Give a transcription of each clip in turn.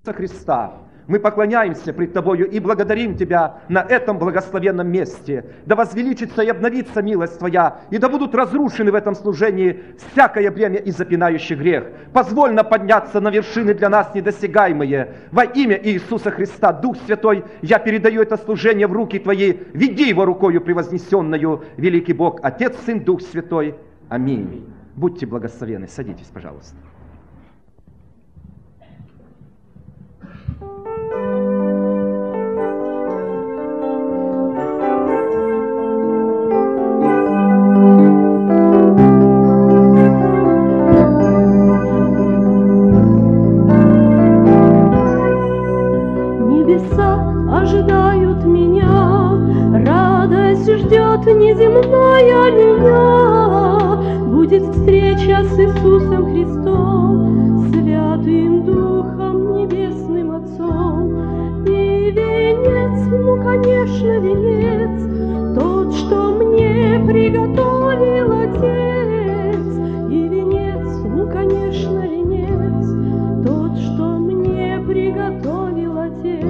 Христа. Мы поклоняемся пред Тобою и благодарим Тебя на этом благословенном месте. Да возвеличится и обновится милость Твоя, и да будут разрушены в этом служении всякое бремя и запинающий грех. Позволь нам подняться на вершины для нас недосягаемые. Во имя Иисуса Христа, Дух Святой, я передаю это служение в руки Твои. Веди его рукою превознесенную, великий Бог, Отец, Сын, Дух Святой. Аминь. Будьте благословенны. Садитесь, пожалуйста. Неземная меня, будет встреча с Иисусом Христом, Святым Духом, Небесным Отцом. И венец, ну, конечно, венец, тот, что мне приготовил Отец. И венец, ну, конечно, венец, тот, что мне приготовил Отец.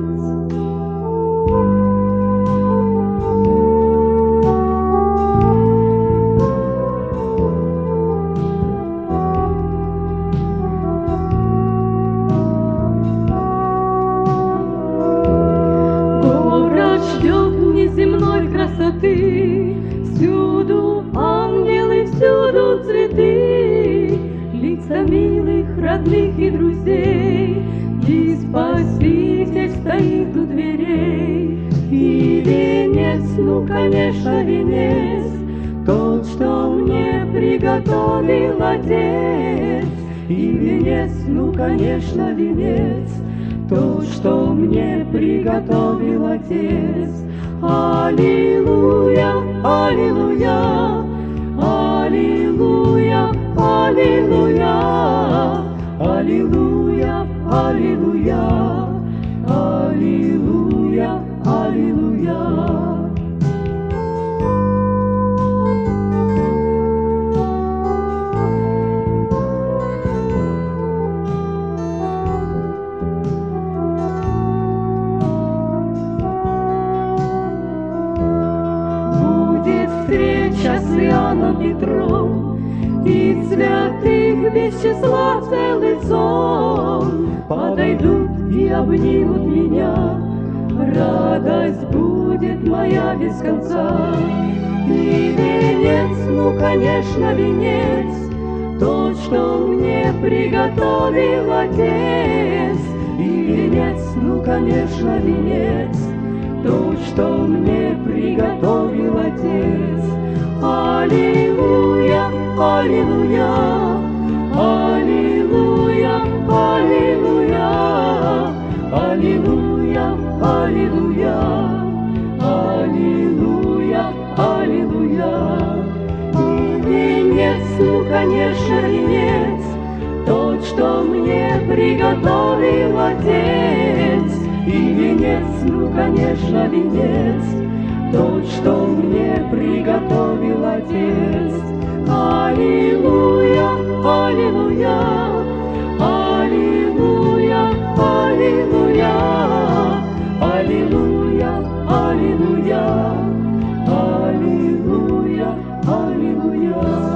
Всюду ангелы, всюду цветы, лица милых, родных и друзей, и Спаситель стоит у дверей. И венец, ну, конечно, венец, тот, что мне приготовил Отец. И венец, ну, конечно, венец, тот, что мне приготовил Отец. Аллилуйя, аллилуйя, аллилуйя, аллилуйя, аллилуйя, аллилуйя, аллилуйя, аллилуйя. Встреча с Иоанном Петром и святых без числа целый сон подойдут и обнимут меня. Радость будет моя без конца. И венец, ну, конечно, венец, тот, что мне приготовил Отец. И венец, ну, конечно, венец, тот, что мне приготовил Отец. Аллилуйя, аллилуйя, аллилуйя, аллилуйя, аллилуйя, аллилуйя, аллилуйя, аллилуйя. И венец, ну, конечно, венец, тот, что мне приготовил Отец. И венец, ну, конечно, венец, тот, что мне приготовил Отец. Аллилуйя, аллилуйя, аллилуйя, аллилуйя, аллилуйя, аллилуйя, аллилуйя, аллилуйя.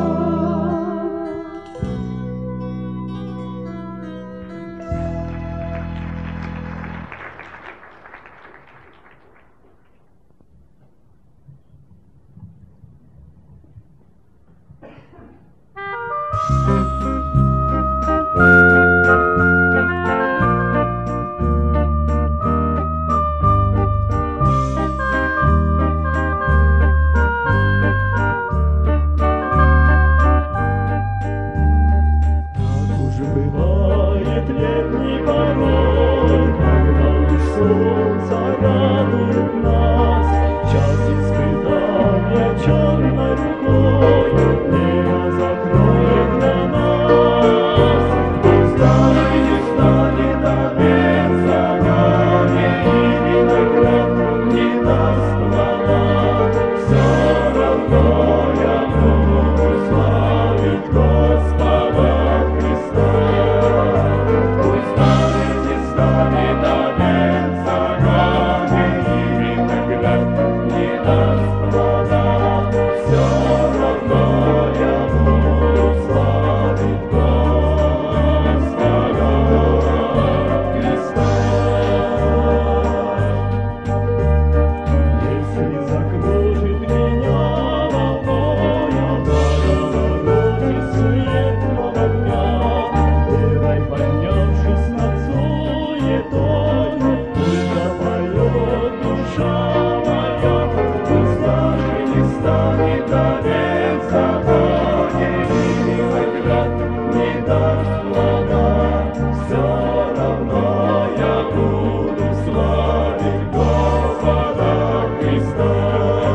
загоне, и виноград не даст плода, все равно я буду славить Господа Христа.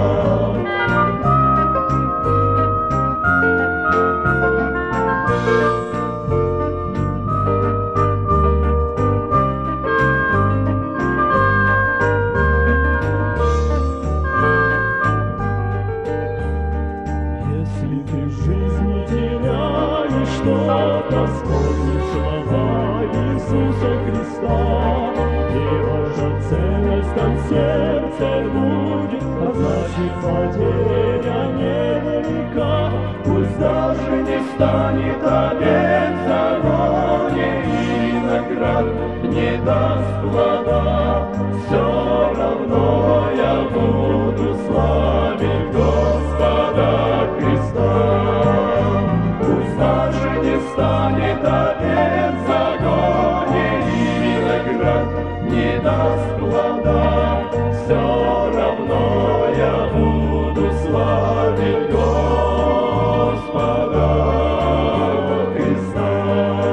Вспомнишь слова Иисуса Христа, и ваша ценность там в сердце будет, а значит потеря невелика. Пусть даже не станет овец в загоне, и виноград не даст плода, все равно я буду славить Господа Христа. Пусть даже не станет овец в загоне, и виноград не даст плода, все равно я буду славить Господа Христа.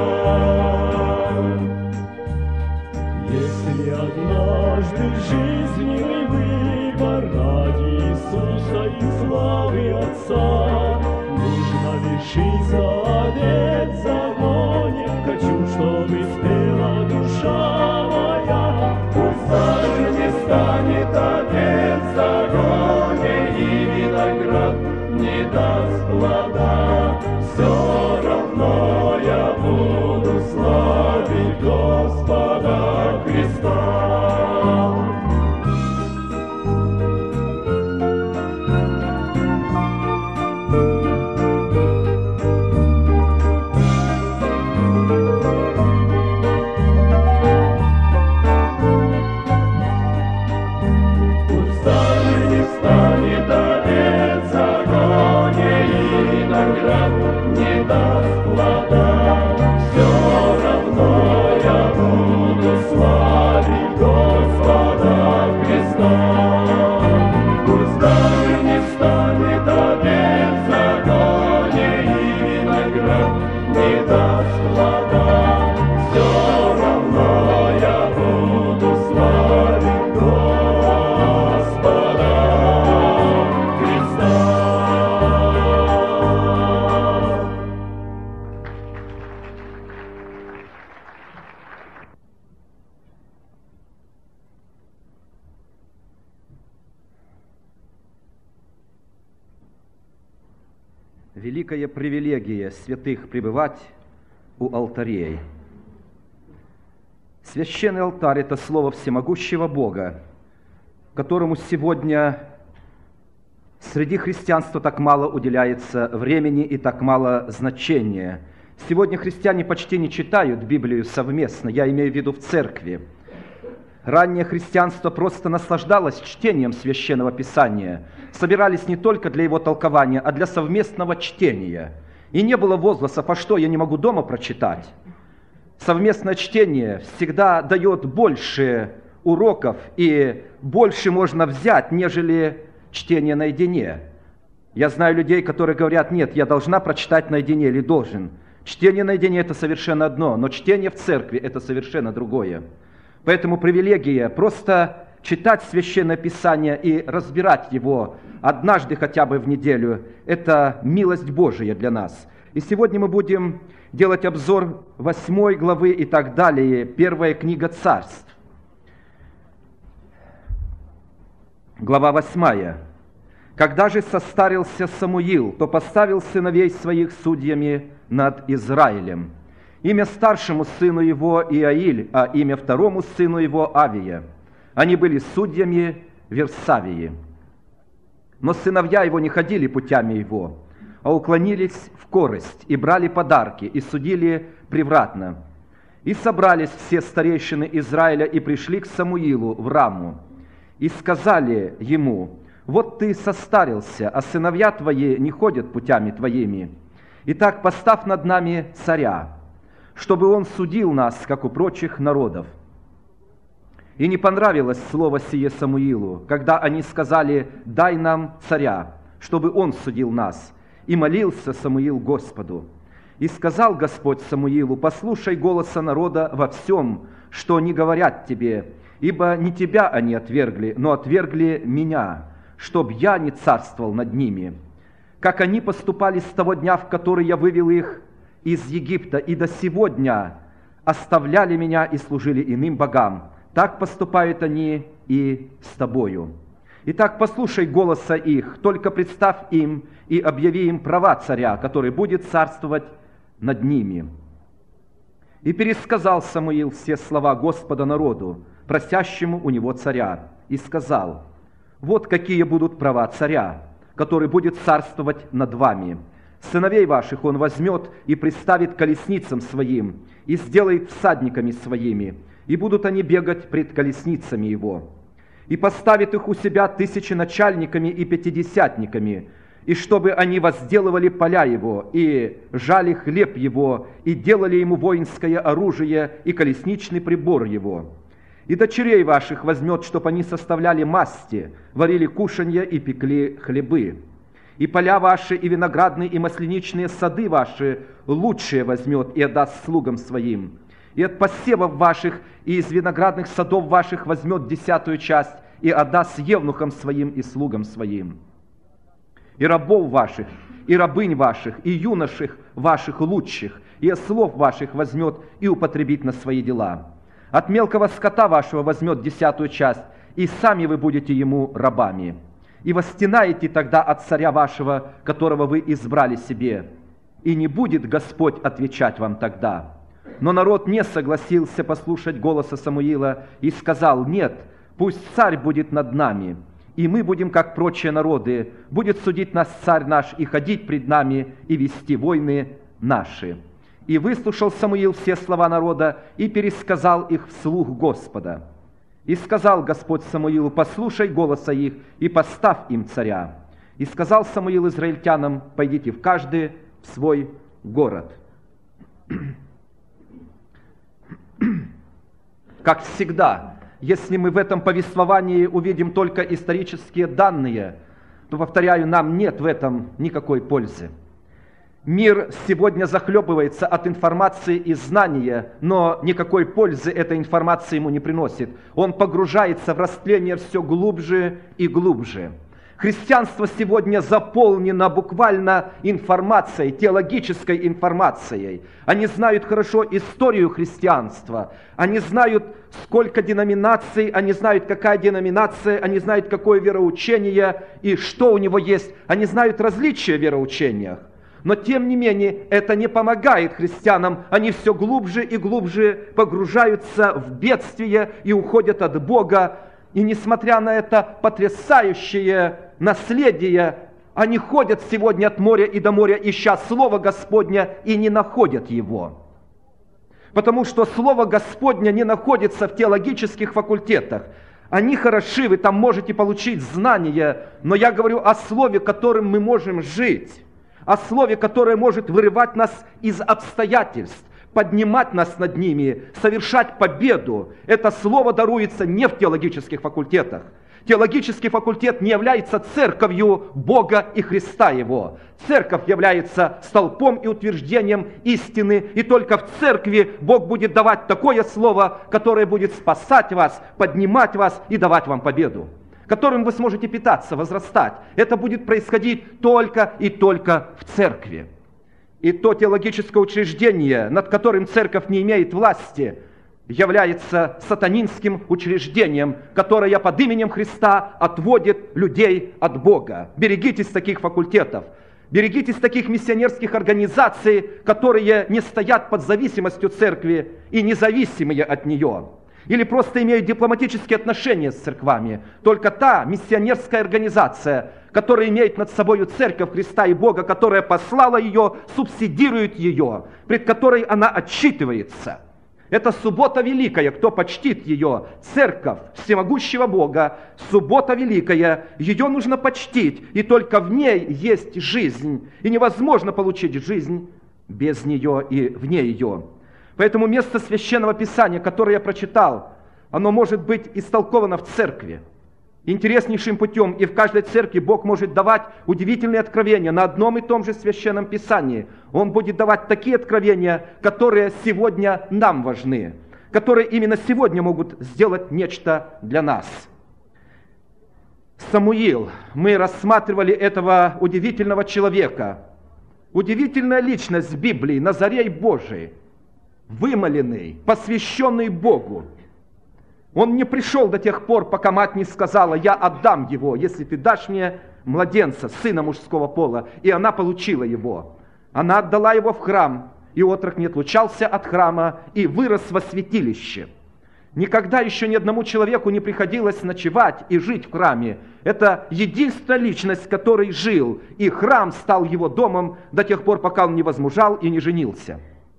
Если однажды жизненный выбор ради Иисуса и славы Отца, нужно лишиться овец в загоне, хочу, чтобы спела душа моя. Пусть даже не станет овец в загоне, и виноград не даст плода, все равно я буду славить Господа Христа. Не даст плода, все равно я буду славить Господа Христа. Пусть даже не станет овец в загоне, и виноград не даст плода, все равно я буду славить Господа Христа. Великая привилегия святых пребывать у алтарей. Священный алтарь – это слово всемогущего Бога, которому сегодня среди христианства так мало уделяется времени и так мало значения. Сегодня христиане почти не читают Библию совместно, я имею в виду в церкви. Раннее христианство просто наслаждалось чтением Священного Писания, собирались не только для его толкования, а для совместного чтения. И не было возгласов: а что, я не могу дома прочитать? Совместное чтение всегда дает больше уроков и больше можно взять, нежели чтение наедине. Я знаю людей, которые говорят: нет, я должна прочитать наедине или должен. Чтение наедине – это совершенно одно, но чтение в церкви – это совершенно другое. Поэтому привилегия просто читать Священное Писание и разбирать его однажды хотя бы в неделю – это милость Божия для нас. И сегодня мы будем делать обзор 8 главы и так далее, первая книга Царств. Глава 8. «Когда же состарился Самуил, то поставил сыновей своих судьями над Израилем. Имя старшему сыну его Иаиль, а имя второму сыну его Авия. Они были судьями Версавии. Но сыновья его не ходили путями его, а уклонились в корость, и брали подарки, и судили превратно. И собрались все старейшины Израиля, и пришли к Самуилу в Раму, и сказали ему: вот ты состарился, а сыновья твои не ходят путями твоими. Итак, поставь над нами царя, чтобы он судил нас, как у прочих народов. И не понравилось слово сие Самуилу, когда они сказали: дай нам царя, чтобы он судил нас. и молился Самуил Господу. И сказал Господь Самуилу: послушай голоса народа во всем, что они говорят тебе, ибо не тебя они отвергли, но отвергли меня, чтоб я не царствовал над ними. Как они поступали с того дня, в который я вывел их из Египта, и до сего дня оставляли меня и служили иным богам, так поступают они и с тобою. Итак, послушай голоса их, только представь им и объяви им права царя, который будет царствовать над ними». И пересказал Самуил все слова Господа народу, просящему у него царя, и сказал: «Вот какие будут права царя, который будет царствовать над вами. Сыновей ваших он возьмет и приставит колесницам своим, и сделает всадниками своими, и будут они бегать пред колесницами его. И поставит их у себя тысяченачальниками и пятидесятниками, и чтобы они возделывали поля его, и жали хлеб его, и делали ему воинское оружие и колесничный прибор его. И дочерей ваших возьмет, чтоб они составляли масти, варили кушанья и пекли хлебы. И поля ваши, и виноградные, и масляничные сады ваши лучшие возьмет и отдаст слугам своим. И от посевов ваших и из виноградных садов ваших возьмет 10 часть и отдаст евнухам своим и слугам своим. И рабов ваших, и рабынь ваших, и юноших ваших лучших, и ослов ваших возьмет и употребит на свои дела. От мелкого скота вашего возьмет 10 часть, и сами вы будете ему рабами. И восстенаете тогда от царя вашего, которого вы избрали себе, и не будет Господь отвечать вам тогда». Но народ не согласился послушать голоса Самуила и сказал: «Нет, пусть царь будет над нами, и мы будем, как прочие народы, будет судить нас царь наш и ходить пред нами и вести войны наши». И выслушал Самуил все слова народа и пересказал их вслух Господа. И сказал Господь Самуилу: «Послушай голоса их и поставь им царя». И сказал Самуил израильтянам: «Пойдите в каждый в свой город». Как всегда, если мы в этом повествовании увидим только исторические данные, то, повторяю, нам нет в этом никакой пользы. Мир сегодня захлебывается от информации и знания, но никакой пользы эта информация ему не приносит. Он погружается в растление все глубже и глубже. Христианство сегодня заполнено буквально информацией, теологической информацией. Они знают хорошо историю христианства, они знают, сколько деноминаций, они знают, какая деноминация, они знают, какое вероучение и что у него есть. Они знают различия в вероучениях. Но, тем не менее, это не помогает христианам. Они все глубже и глубже погружаются в бедствие и уходят от Бога. И несмотря на это потрясающее наследие, они ходят сегодня от моря и до моря, ища Слово Господня, и не находят его. Потому что Слово Господня не находится в теологических факультетах. Они хороши, вы там можете получить знания, но я говорю о Слове, которым мы можем жить, о Слове, которое может вырывать нас из обстоятельств, поднимать нас над ними, совершать победу. Это слово даруется не в теологических факультетах. Теологический факультет не является церковью Бога и Христа Его. Церковь является столпом и утверждением истины, и только в церкви Бог будет давать такое слово, которое будет спасать вас, поднимать вас и давать вам победу, которым вы сможете питаться, возрастать. Это будет происходить только и только в церкви. И то теологическое учреждение, над которым церковь не имеет власти, является сатанинским учреждением, которое под именем Христа отводит людей от Бога. Берегитесь таких факультетов, берегитесь таких миссионерских организаций, которые не стоят под зависимостью церкви и независимые от нее, или просто имеют дипломатические отношения с церквами. Только та миссионерская организация, которая имеет над собой церковь Христа и Бога, которая послала ее, субсидирует ее, пред которой она отчитывается. Это суббота великая, кто почтит ее, церковь всемогущего Бога, суббота великая, ее нужно почтить, и только в ней есть жизнь, и невозможно получить жизнь без нее и вне ее. Поэтому место Священного Писания, которое я прочитал, оно может быть истолковано в церкви. интереснейшим путем, и в каждой церкви Бог может давать удивительные откровения на одном и том же Священном Писании. Он будет давать такие откровения, которые сегодня нам важны, которые именно сегодня могут сделать нечто для нас. Самуил, мы рассматривали этого удивительного человека, удивительная личность Библии, Назарей Божий, вымоленный, посвященный Богу. Он не пришел до тех пор, пока мать не сказала: «Я отдам его, если ты дашь мне младенца, сына мужского пола». И она получила его. Она отдала его в храм, и отрок не отлучался от храма и вырос во святилище. Никогда еще ни одному человеку не приходилось ночевать и жить в храме. Это единственная личность, который жил, и храм стал его домом до тех пор, пока он не возмужал и не женился.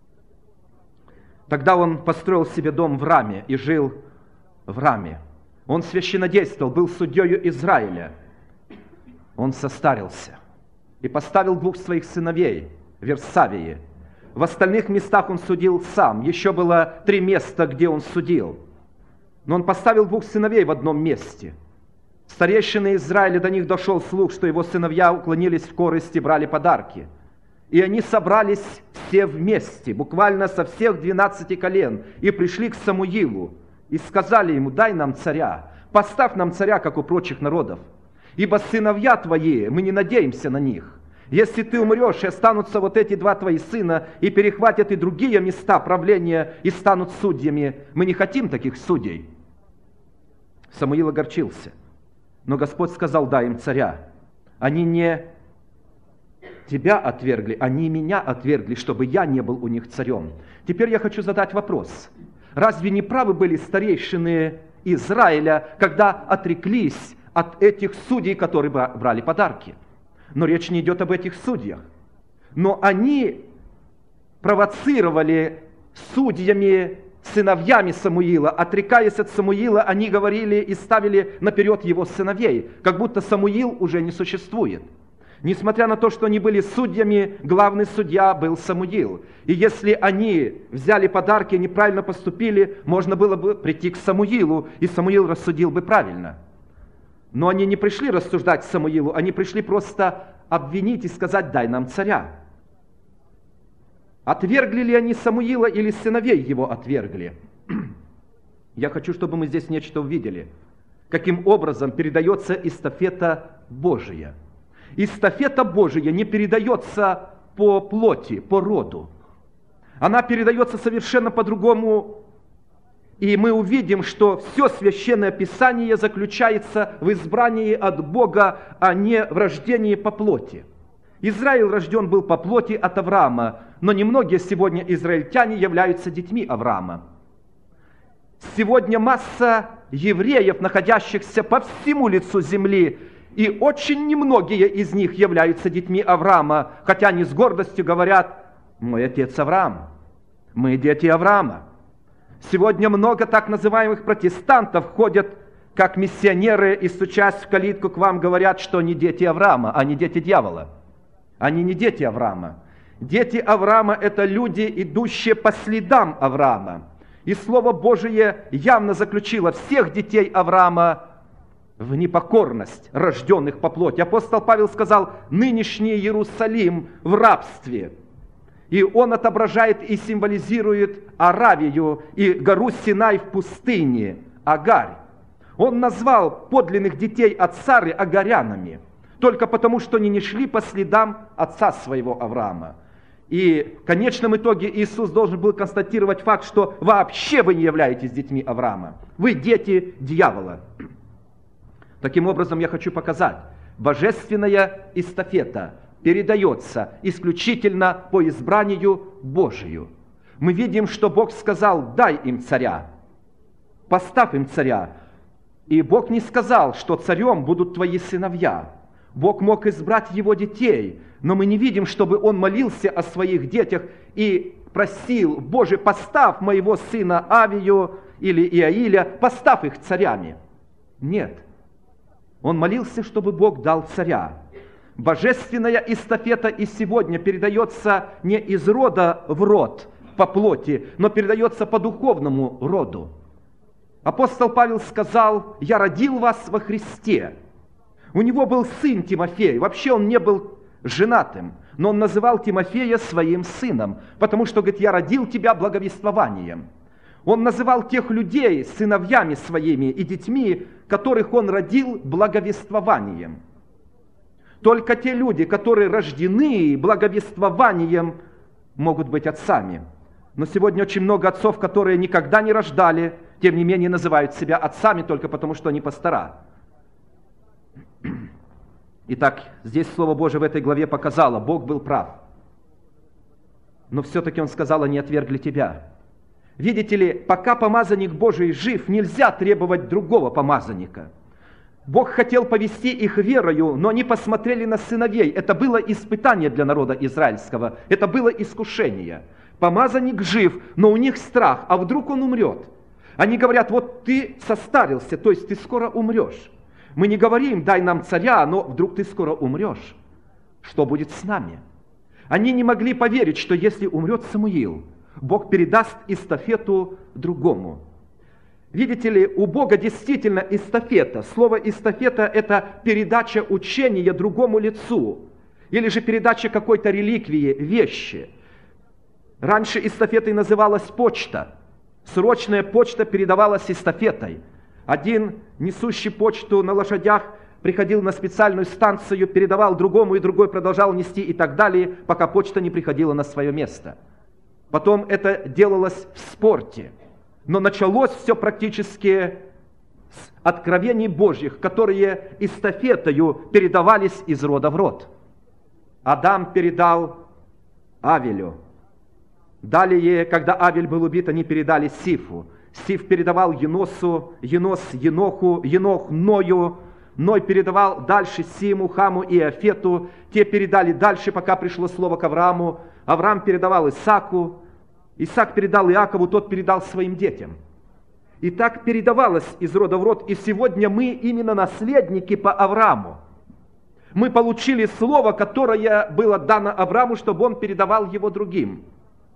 Тогда он построил себе дом в Раме и жил в Раме. Он священнодействовал, был судьей Израиля. Он состарился и поставил 2 своих сыновей в Версавии. В остальных местах он судил сам. Еще было 3 места, где он судил. Но он поставил 2 сыновей в одном месте. Старейшины Израиля, до них дошел слух, что его сыновья уклонились в корысти, брали подарки. И они собрались все вместе, буквально со всех 12 колен, и пришли к Самуилу, и сказали ему: «Дай нам царя, поставь нам царя, как у прочих народов, ибо сыновья твои, мы не надеемся на них. Если ты умрешь, и останутся вот эти 2 твои сына, и перехватят и другие места правления, и станут судьями, мы не хотим таких судей». Самуил огорчился, но Господь сказал: «Дай им царя». Они не тебя отвергли, они меня отвергли, чтобы я не был у них царем. Теперь я хочу задать вопрос. Разве не правы были старейшины Израиля, когда отреклись от этих судей, которые брали подарки? Но речь не идет об этих судьях. Но они провоцировали судьями, сыновьями Самуила. Отрекаясь от Самуила, они говорили и ставили наперед его сыновей, как будто Самуил уже не существует. Несмотря на то, что они были судьями, главный судья был Самуил. И если они взяли подарки и неправильно поступили, можно было бы прийти к Самуилу, и Самуил рассудил бы правильно. Но они не пришли рассуждать Самуилу, они пришли просто обвинить и сказать: «Дай нам царя». Отвергли ли они Самуила или сыновей его отвергли? Я хочу, чтобы мы здесь нечто увидели. Каким образом передается эстафета Божия. Эстафета Божия не передается по плоти, по роду. Она передается совершенно по-другому. И мы увидим, что все Священное Писание заключается в избрании от Бога, а не в рождении по плоти. Израиль рожден был по плоти от Авраама, но немногие сегодня израильтяне являются детьми Авраама. Сегодня масса евреев, находящихся по всему лицу земли, и очень немногие из них являются детьми Авраама, хотя они с гордостью говорят: «Мой отец Авраам, мы дети Авраама». Сегодня много так называемых протестантов ходят как миссионеры и, стучась в калитку, к вам говорят, что они дети Авраама, а не дети дьявола. Они не дети Авраама. Дети Авраама – это люди, идущие по следам Авраама. И Слово Божие явно заключило всех детей Авраама в непокорность, рожденных по плоти. Апостол Павел сказал: «Нынешний Иерусалим в рабстве». И он отображает и символизирует Аравию и гору Синай в пустыне, Агарь. Он назвал подлинных детей от Сары агарянами, только потому, что они не шли по следам отца своего Авраама. И в конечном итоге Иисус должен был констатировать факт, что вообще вы не являетесь детьми Авраама. Вы дети дьявола. Таким образом, я хочу показать, божественная эстафета передается исключительно по избранию Божию. Мы видим, что Бог сказал: «Дай им царя, поставь им царя». И Бог не сказал, что царем будут твои сыновья. Бог мог избрать его детей, но мы не видим, чтобы он молился о своих детях и просил: «Боже, поставь моего сына Авию или Иаиля, поставь их царями». Нет. Он молился, чтобы Бог дал царя. Божественная эстафета и сегодня передается не из рода в род по плоти, но передается по духовному роду. Апостол Павел сказал: «Я родил вас во Христе». У него был сын Тимофей. Вообще он не был женатым, но он называл Тимофея своим сыном, потому что, говорит, «Я родил тебя благовествованием». Он называл тех людей сыновьями своими и детьми, которых он родил благовествованием. Только те люди, которые рождены благовествованием, могут быть отцами. Но сегодня очень много отцов, которые никогда не рождали, тем не менее называют себя отцами только потому, что они пастора. Итак, здесь Слово Божие в этой главе показало: Бог был прав. Но все-таки Он сказал: они отвергли тебя. Видите ли, пока помазанник Божий жив, нельзя требовать другого помазанника. Бог хотел повести их верою, но они посмотрели на сыновей. Это было испытание для народа израильского. Это было искушение. Помазанник жив, но у них страх. А вдруг он умрет? Они говорят: вот ты состарился, то есть ты скоро умрешь. Мы не говорим: дай нам царя, но вдруг ты скоро умрешь. Что будет с нами? Они не могли поверить, что если умрет Самуил, Бог передаст эстафету другому. Видите ли, у Бога действительно эстафета. Слово эстафета – это передача учения другому лицу. Или же передача какой-то реликвии, вещи. Раньше эстафетой называлась почта. Срочная почта передавалась эстафетой. Один, несущий почту на лошадях, приходил на специальную станцию, передавал другому, и другой продолжал нести и так далее, пока почта не приходила на свое место. Потом это делалось в спорте. Но началось все практически с откровений Божьих, которые эстафетою передавались из рода в род. Адам передал Авелю. Далее, когда Авель был убит, они передали Сифу. Сиф передавал Еносу, Енос Еноху, Енох Ною, Ной передавал дальше Симу, Хаму и Иафету. Те передали дальше, пока пришло слово к Аврааму. Авраам передавал Исааку. Исаак передал Иакову, тот передал своим детям. И так передавалось из рода в род. И сегодня мы именно наследники по Аврааму. Мы получили слово, которое было дано Аврааму, чтобы он передавал его другим.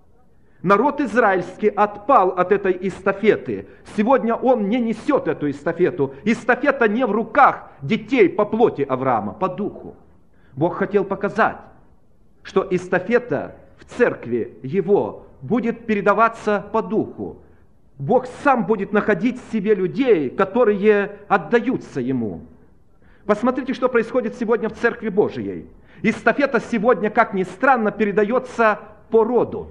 Народ израильский отпал от этой эстафеты. Сегодня он не несет эту эстафету. Эстафета не в руках детей по плоти Авраама, по духу. Бог хотел показать, что эстафета в церкви его будет передаваться по духу. Бог сам будет находить в себе людей, которые отдаются Ему. Посмотрите, что происходит сегодня в Церкви Божией. Эстафета сегодня, как ни странно, передается по роду.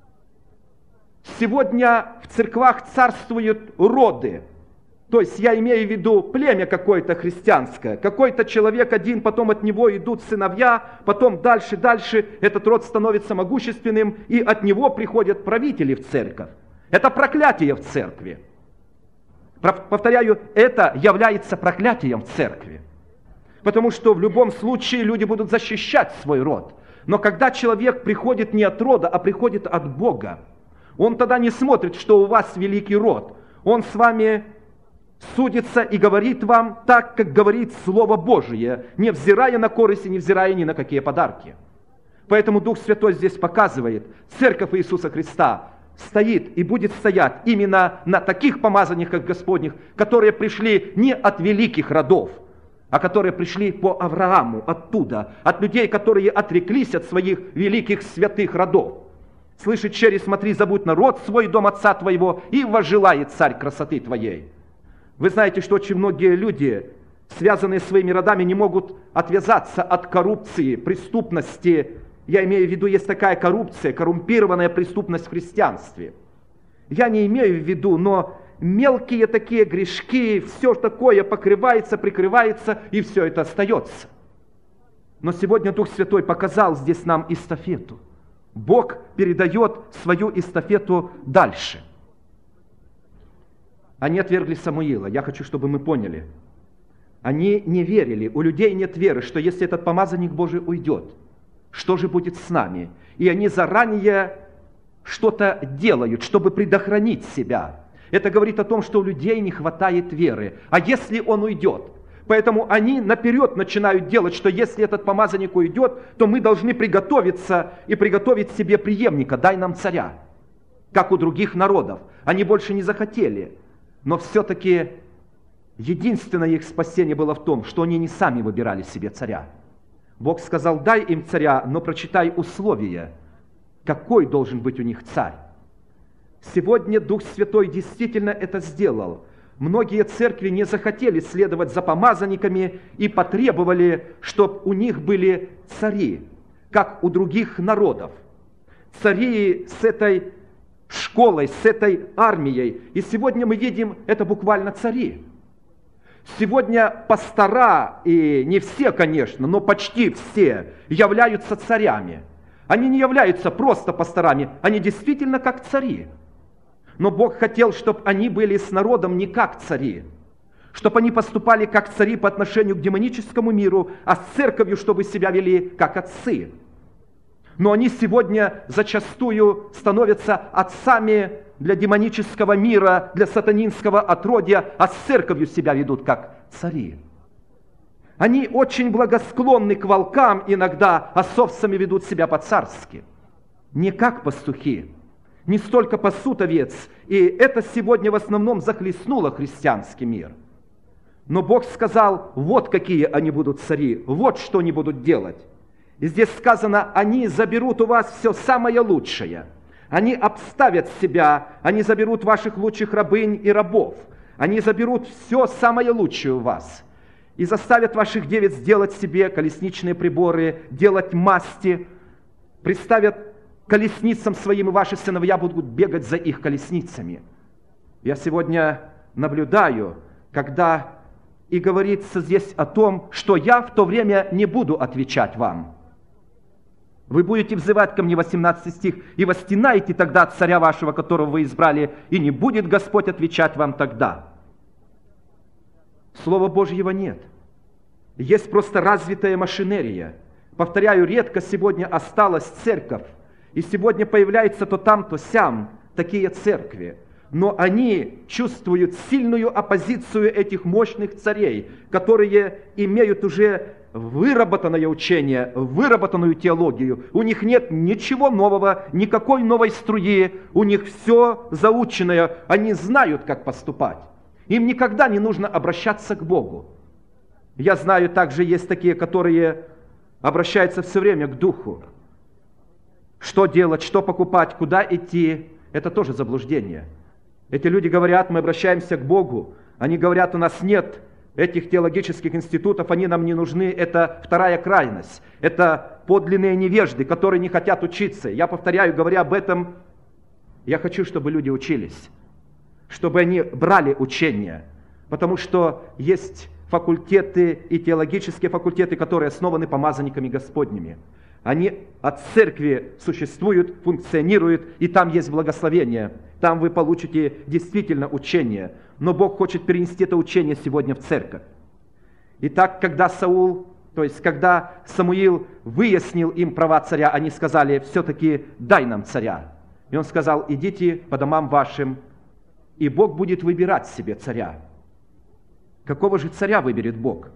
Сегодня в церквах царствуют роды. То есть я имею в виду племя какое-то христианское. Какой-то человек один, потом от него идут сыновья, потом дальше этот род становится могущественным, и от него приходят правители в церковь. Это проклятие в церкви. Повторяю, это является проклятием в церкви. Потому что в любом случае люди будут защищать свой род. Но когда человек приходит не от рода, а приходит от Бога, он тогда не смотрит, что у вас великий род. Он с вами судится и говорит вам так, как говорит Слово Божие, невзирая на корысть и невзирая ни на какие подарки. Поэтому Дух Святой здесь показывает, Церковь Иисуса Христа стоит и будет стоять именно на таких помазанниках Господних, которые пришли не от великих родов, а которые пришли по Аврааму, оттуда, от людей, которые отреклись от своих великих святых родов. Слышит, черри, смотри, забудь народ свой, дом отца твоего, и возжелает царь красоты твоей. Вы знаете, что очень многие люди, связанные своими родами, не могут отвязаться от коррупции, преступности. Я имею в виду, есть такая коррупция, коррумпированная преступность в христианстве. Я не имею в виду, но мелкие такие грешки, все такое покрывается, прикрывается, и все это остается. Но сегодня Дух Святой показал здесь нам эстафету. Бог передает свою эстафету дальше. Они отвергли Самуила. Я хочу, чтобы мы поняли. Они не верили. У людей нет веры, что если этот помазанник Божий уйдет, что же будет с нами? И они заранее что-то делают, чтобы предохранить себя. Это говорит о том, что у людей не хватает веры. А если он уйдет? Поэтому они наперед начинают делать, что если этот помазанник уйдет, то мы должны приготовиться и приготовить себе преемника. Дай нам царя, как у других народов. Они больше не захотели. Но все-таки единственное их спасение было в том, что они не сами выбирали себе царя. Бог сказал: дай им царя, но прочитай условия, какой должен быть у них царь. Сегодня Дух Святой действительно это сделал. Многие церкви не захотели следовать за помазанниками и потребовали, чтобы у них были цари, как у других народов. Цари с этой школой, с этой армией. И сегодня мы видим, это буквально цари. Сегодня пастора, и не все, конечно, но почти все, являются царями. Они не являются просто пасторами, они действительно как цари. Но Бог хотел, чтобы они были с народом не как цари, чтобы они поступали как цари по отношению к демоническому миру, а с церковью, чтобы себя вели как отцы. Но они сегодня зачастую становятся отцами для демонического мира, для сатанинского отродья, а с церковью себя ведут как цари. Они очень благосклонны к волкам иногда, а с овцами ведут себя по-царски. Не как пастухи, не столько пасут овец, и это сегодня в основном захлестнуло христианский мир. Но Бог сказал, вот какие они будут цари, вот что они будут делать. И здесь сказано, они заберут у вас все самое лучшее. Они обставят себя, они заберут ваших лучших рабынь и рабов. Они заберут все самое лучшее у вас. И заставят ваших девиц делать себе колесничные приборы, делать масти, приставят колесницам своим, и ваши сыновья будут бегать за их колесницами. Я сегодня наблюдаю, когда и говорится здесь о том, что я в то время не буду отвечать вам. Вы будете взывать ко мне, 18 стих, и восстенаете тогда от царя вашего, которого вы избрали, и не будет Господь отвечать вам тогда. Слова Божьего нет. Есть просто развитая машинерия. Повторяю, редко сегодня осталась церковь, и сегодня появляются то там, то сям такие церкви. Но они чувствуют сильную оппозицию этих мощных царей, которые имеют уже выработанное учение, выработанную теологию. У них нет ничего нового, никакой новой струи, у них все заученное, они знают, как поступать. Им никогда не нужно обращаться к Богу. Я знаю, также есть такие, которые обращаются все время к Духу. Что делать, что покупать, куда идти, это тоже заблуждение. Эти люди говорят, мы обращаемся к Богу. Они говорят, у нас нет этих теологических институтов, они нам не нужны. Это вторая крайность. Это подлинные невежды, которые не хотят учиться. Я повторяю, говоря об этом, я хочу, чтобы люди учились, чтобы они брали учение. Потому что есть факультеты и теологические факультеты, которые основаны помазанниками Господними. Они от церкви существуют, функционируют, и там есть благословение. Там вы получите действительно учение. Но Бог хочет перенести это учение сегодня в церковь. Итак, когда когда Самуил выяснил им права царя, они сказали, все-таки дай нам царя. И он сказал, идите по домам вашим, и Бог будет выбирать себе царя. Какого же царя выберет Бог?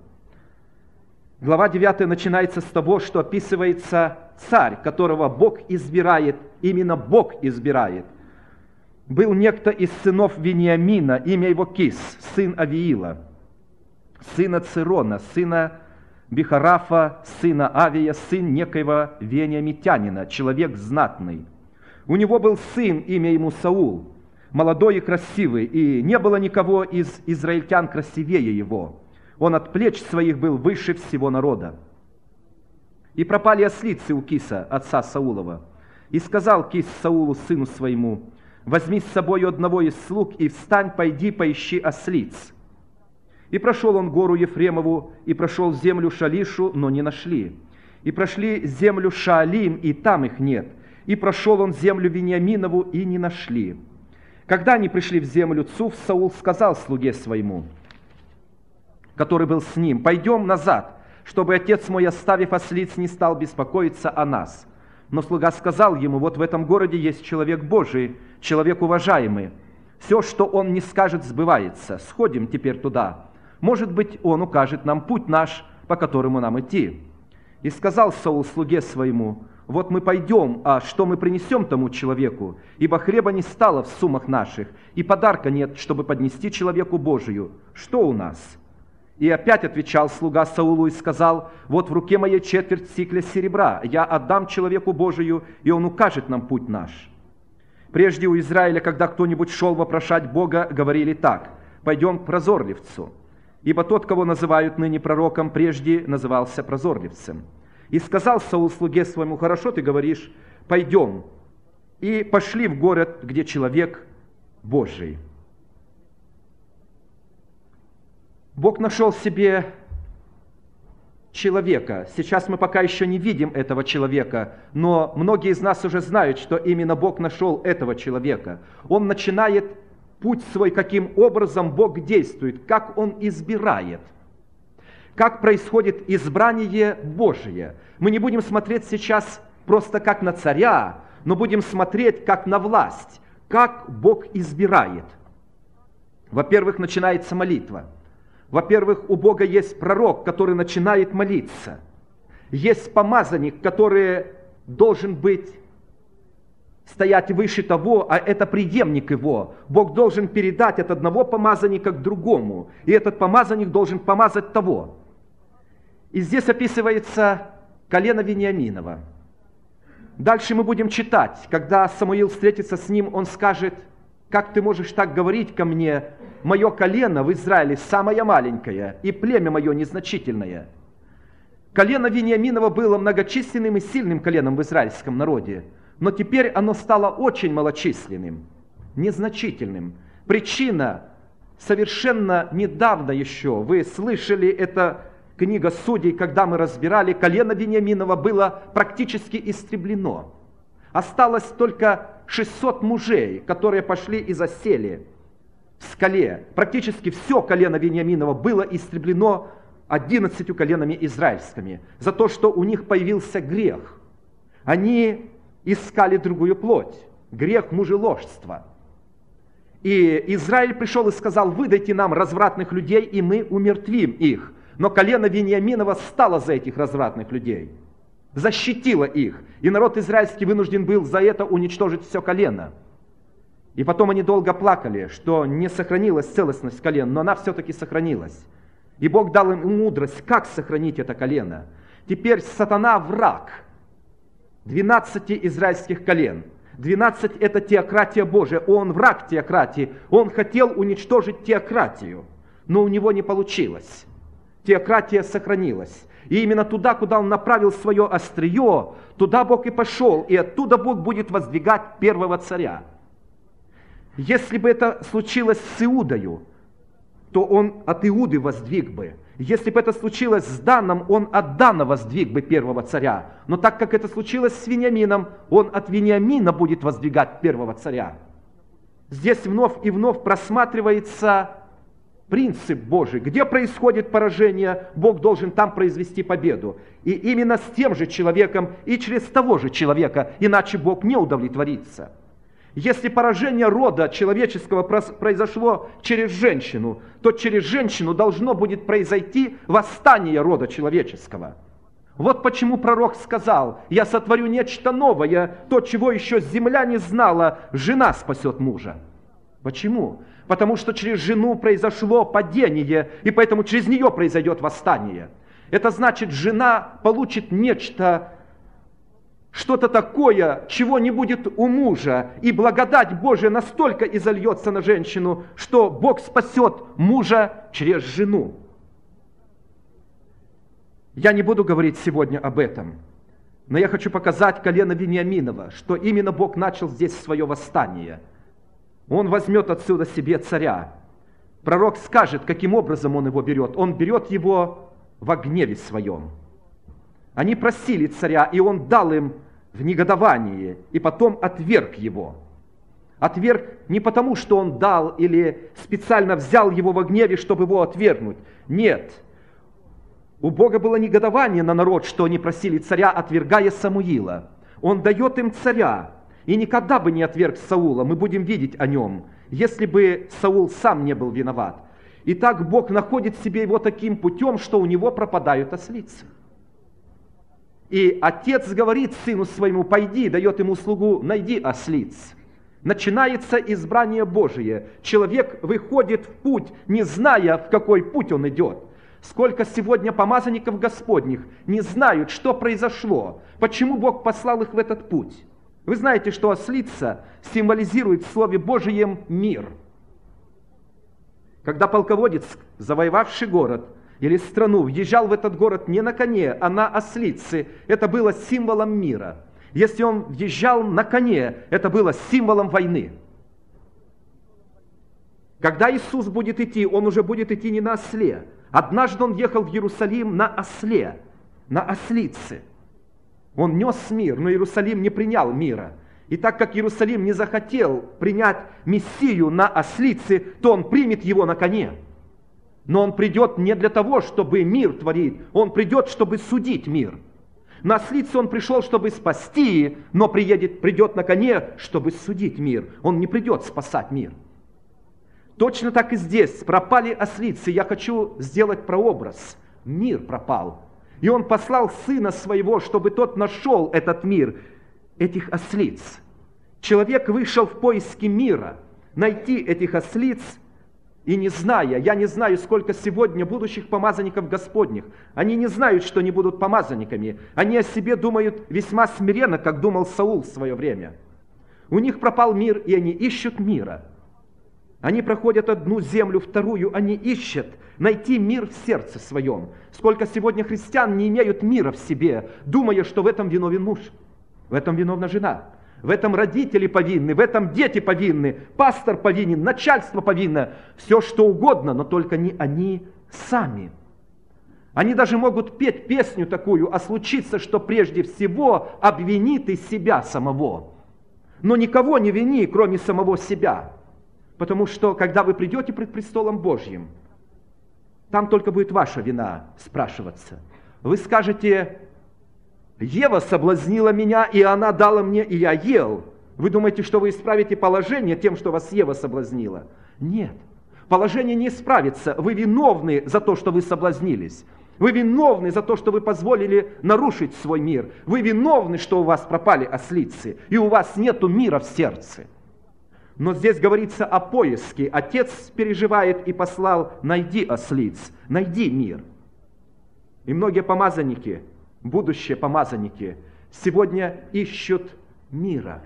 Глава 9 начинается с того, что описывается царь, которого Бог избирает, именно Бог избирает. Был некто из сынов Вениамина, имя его Кис, сын Авиила, сына Цирона, сына Бихарафа, сына Авия, сын некоего вениамитянина, человек знатный. У него был сын, имя ему Саул, молодой и красивый, и не было никого из израильтян красивее его. Он от плеч своих был выше всего народа. И пропали ослицы у Киса, отца Саулова. И сказал Кис Саулу, сыну своему, возьми с собой одного из слуг и встань, пойди, поищи ослиц. И прошел он гору Ефремову, и прошел землю Шалишу, но не нашли. И прошли землю Шаалим, и там их нет. И прошел он землю Вениаминову, и не нашли. Когда они пришли в землю Цуф, Саул сказал слуге своему, который был с ним, пойдем назад, чтобы отец мой, оставив ослиц, не стал беспокоиться о нас. Но слуга сказал ему, вот в этом городе есть человек Божий, человек уважаемый. Все, что он не скажет, сбывается. Сходим теперь туда. Может быть, он укажет нам путь наш, по которому нам идти. И сказал Саул слуге своему, вот мы пойдем, а что мы принесем тому человеку? Ибо хлеба не стало в суммах наших, и подарка нет, чтобы поднести человеку Божию. Что у нас?» И опять отвечал слуга Саулу и сказал: «Вот в руке моей четверть сикля серебра, я отдам человеку Божию, и он укажет нам путь наш». Прежде у Израиля, когда кто-нибудь шел вопрошать Бога, говорили так: «Пойдем к прозорливцу». Ибо тот, кого называют ныне пророком, прежде назывался прозорливцем. И сказал Саул слуге своему: «Хорошо ты говоришь, пойдем». И пошли в город, где человек Божий. Бог нашел себе человека. Сейчас мы пока еще не видим этого человека, но многие из нас уже знают, что именно Бог нашел этого человека. Он начинает путь свой, каким образом Бог действует, как Он избирает, как происходит избрание Божие. Мы не будем смотреть сейчас просто как на царя, но будем смотреть как на власть, как Бог избирает. Во-первых, начинается молитва. Во-первых, у Бога есть пророк, который начинает молиться. Есть помазанник, который должен быть, стоять выше того, а это преемник его. Бог должен передать от одного помазанника к другому, и этот помазанник должен помазать того. И здесь описывается колено Вениаминова. Дальше мы будем читать, когда Самуил встретится с ним, он скажет: «Как ты можешь так говорить ко мне? Мое колено в Израиле самое маленькое, и племя мое незначительное». Колено Вениаминова было многочисленным и сильным коленом в израильском народе, но теперь оно стало очень малочисленным, незначительным. Причина совершенно недавно еще, вы слышали, это книга Судей, когда мы разбирали, колено Вениаминова было практически истреблено. Осталось только 600 мужей, которые пошли и засели в скале. Практически все колено Вениаминова было истреблено 11 коленами израильскими за то, что у них появился грех. Они искали другую плоть, грех мужеложства. И Израиль пришел и сказал: «Выдайте нам развратных людей, и мы умертвим их». Но колено Вениаминова стало за этих развратных людей, защитило их. И народ израильский вынужден был за это уничтожить все колено. И потом они долго плакали, что не сохранилась целостность колен, но она все-таки сохранилась. И Бог дал им мудрость, как сохранить это колено. Теперь сатана враг 12 израильских колен. 12 – это теократия Божия. Он враг теократии. Он хотел уничтожить теократию, но у него не получилось. Теократия сохранилась. И именно туда, куда он направил свое острие, туда Бог и пошел, и оттуда Бог будет воздвигать первого царя. Если бы это случилось с Иудою, то он от Иуды воздвиг бы. Если бы это случилось с Даном, он от Дана воздвиг бы первого царя. Но так как это случилось с Вениамином, он от Вениамина будет воздвигать первого царя. Здесь вновь и вновь просматривается принцип Божий. Где происходит поражение, Бог должен там произвести победу. И именно с тем же человеком и через того же человека, иначе Бог не удовлетворится. Если поражение рода человеческого произошло через женщину, то через женщину должно будет произойти восстание рода человеческого. Вот почему пророк сказал: «Я сотворю нечто новое, то, чего еще земля не знала, жена спасет мужа». Почему? Потому что через жену произошло падение, и поэтому через нее произойдет восстание. Это значит, жена получит нечто, что-то такое, чего не будет у мужа, и благодать Божия настолько изольется на женщину, что Бог спасет мужа через жену. Я не буду говорить сегодня об этом, но я хочу показать колено Вениаминова, что именно Бог начал здесь свое восстание. Он возьмет отсюда себе царя. Пророк скажет, каким образом он его берет. Он берет его во гневе своем. Они просили царя, и он дал им в негодовании, и потом отверг его. Отверг не потому, что он дал или специально взял его во гневе, чтобы его отвергнуть. Нет. У Бога было негодование на народ, что они просили царя, отвергая Самуила. Он дает им царя, и никогда бы не отверг Саула. Мы будем видеть о нем, если бы Саул сам не был виноват. Итак, Бог находит себе его таким путем, что у него пропадают ослицы. И отец говорит сыну своему: пойди, дает ему слугу: найди ослиц. Начинается избрание Божие. Человек выходит в путь, не зная, в какой путь он идет. Сколько сегодня помазанников Господних не знают, что произошло, почему Бог послал их в этот путь. Вы знаете, что ослица символизирует в Слове Божьем мир. Когда полководец, завоевавший город или страну, въезжал в этот город не на коне, а на ослице, это было символом мира. Если он въезжал на коне, это было символом войны. Когда Иисус будет идти, Он уже будет идти не на осле. Однажды Он ехал в Иерусалим на осле, на ослице. Он нес мир, но Иерусалим не принял мира. И так как Иерусалим не захотел принять Мессию на ослице, то Он примет его на коне. Но Он придет не для того, чтобы мир творить, Он придет, чтобы судить мир. На ослице Он пришел, чтобы спасти, но придет на коне, чтобы судить мир. Он не придет спасать мир. Точно так и здесь. Пропали ослицы. Я хочу сделать прообраз. Мир пропал. И Он послал Сына Своего, чтобы Тот нашел этот мир, этих ослиц. Человек вышел в поиски мира, найти этих ослиц, и не зная, я не знаю, сколько сегодня будущих помазанников Господних, они не знают, что они будут помазанниками. Они о себе думают весьма смиренно, как думал Саул в свое время. У них пропал мир, и они ищут мира. Они проходят одну землю, вторую, они ищут найти мир в сердце своем. Сколько сегодня христиан не имеют мира в себе, думая, что в этом виновен муж, в этом виновна жена, в этом родители повинны, в этом дети повинны, пастор повинен, начальство повинно, все что угодно, но только не они сами. Они даже могут петь песню такую, а случится, что прежде всего обвини ты себя самого. Но никого не вини, кроме самого себя. Потому что, когда вы придете пред престолом Божьим, там только будет ваша вина спрашиваться. Вы скажете: Ева соблазнила меня, и она дала мне, и я ел. Вы думаете, что вы исправите положение тем, что вас Ева соблазнила? Нет. Положение не исправится. Вы виновны за то, что вы соблазнились. Вы виновны за то, что вы позволили нарушить свой мир. Вы виновны, что у вас пропали ослицы, и у вас нету мира в сердце. Но здесь говорится о поиске. Отец переживает и послал: найди ослиц, найди мир. И многие помазанники, будущие помазанники, сегодня ищут мира.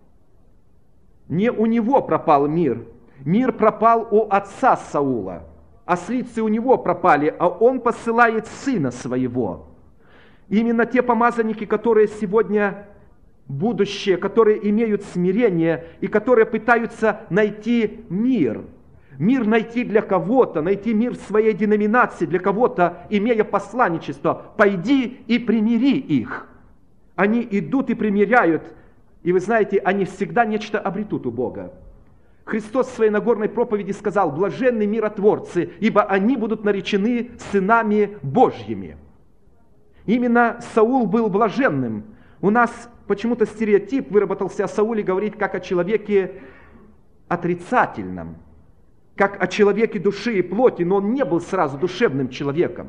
Не у него пропал мир. Мир пропал у отца Саула. Ослицы у него пропали, а он посылает Сына Своего. Именно те помазанники, которые сегодня будущее, которые имеют смирение и которые пытаются найти мир. Мир найти для кого-то, найти мир в своей деноминации для кого-то, имея посланничество. Пойди и примири их. Они идут и примиряют, и вы знаете, они всегда нечто обретут у Бога. Христос в своей Нагорной проповеди сказал: блаженны миротворцы, ибо они будут наречены сынами Божьими. Именно Саул был блаженным. У нас почему-то стереотип выработался о Сауле говорить как о человеке отрицательном, как о человеке души и плоти, но он не был сразу душевным человеком.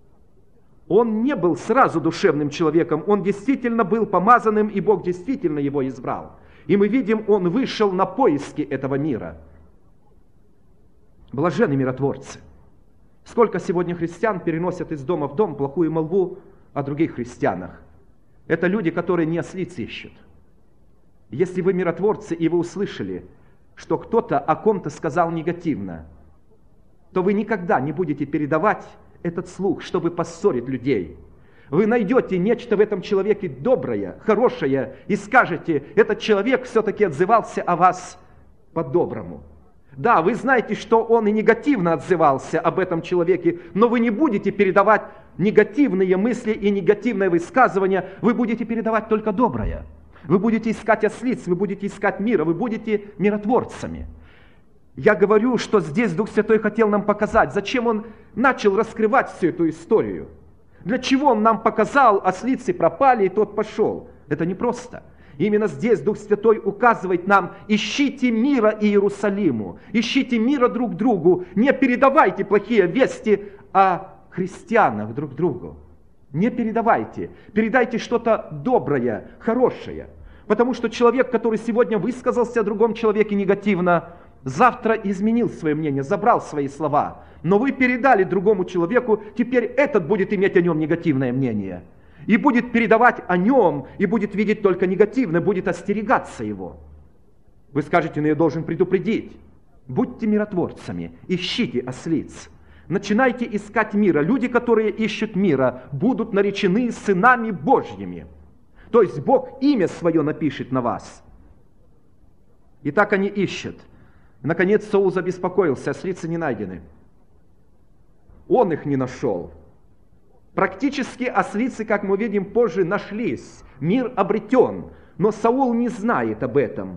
Он не был сразу душевным человеком, он действительно был помазанным, и Бог действительно его избрал. И мы видим, он вышел на поиски этого мира. Блаженны миротворцы. Сколько сегодня христиан переносят из дома в дом плохую молву о других христианах. Это люди, которые не ослиц ищут. Если вы миротворцы, и вы услышали, что кто-то о ком-то сказал негативно, то вы никогда не будете передавать этот слух, чтобы поссорить людей. Вы найдете нечто в этом человеке доброе, хорошее, и скажете: этот человек все-таки отзывался о вас по-доброму. Да, вы знаете, что он и негативно отзывался об этом человеке, но вы не будете передавать негативные мысли и негативные высказывания, вы будете передавать только доброе. Вы будете искать ослиц, вы будете искать мира, вы будете миротворцами. Я говорю, что здесь Дух Святой хотел нам показать, зачем Он начал раскрывать всю эту историю. Для чего Он нам показал: ослицы пропали, и тот пошел. Это непросто. Именно здесь Дух Святой указывает нам: ищите мира Иерусалиму, ищите мира друг другу, не передавайте плохие вести о христианах друг другу. Не передавайте. Передайте что-то доброе, хорошее. Потому что человек, который сегодня высказался о другом человеке негативно, завтра изменил свое мнение, забрал свои слова. Но вы передали другому человеку, теперь этот будет иметь о нем негативное мнение. И будет передавать о нем, и будет видеть только негативное, будет остерегаться его. Вы скажете, но я должен предупредить. Будьте миротворцами, ищите ослиц. Начинайте искать мира. Люди, которые ищут мира, будут наречены сынами Божьими. То есть Бог имя свое напишет на вас. И так они ищут. Наконец Саул забеспокоился, ослицы не найдены. Он их не нашел. Практически ослицы, как мы видим позже, нашлись. Мир обретен. Но Саул не знает об этом.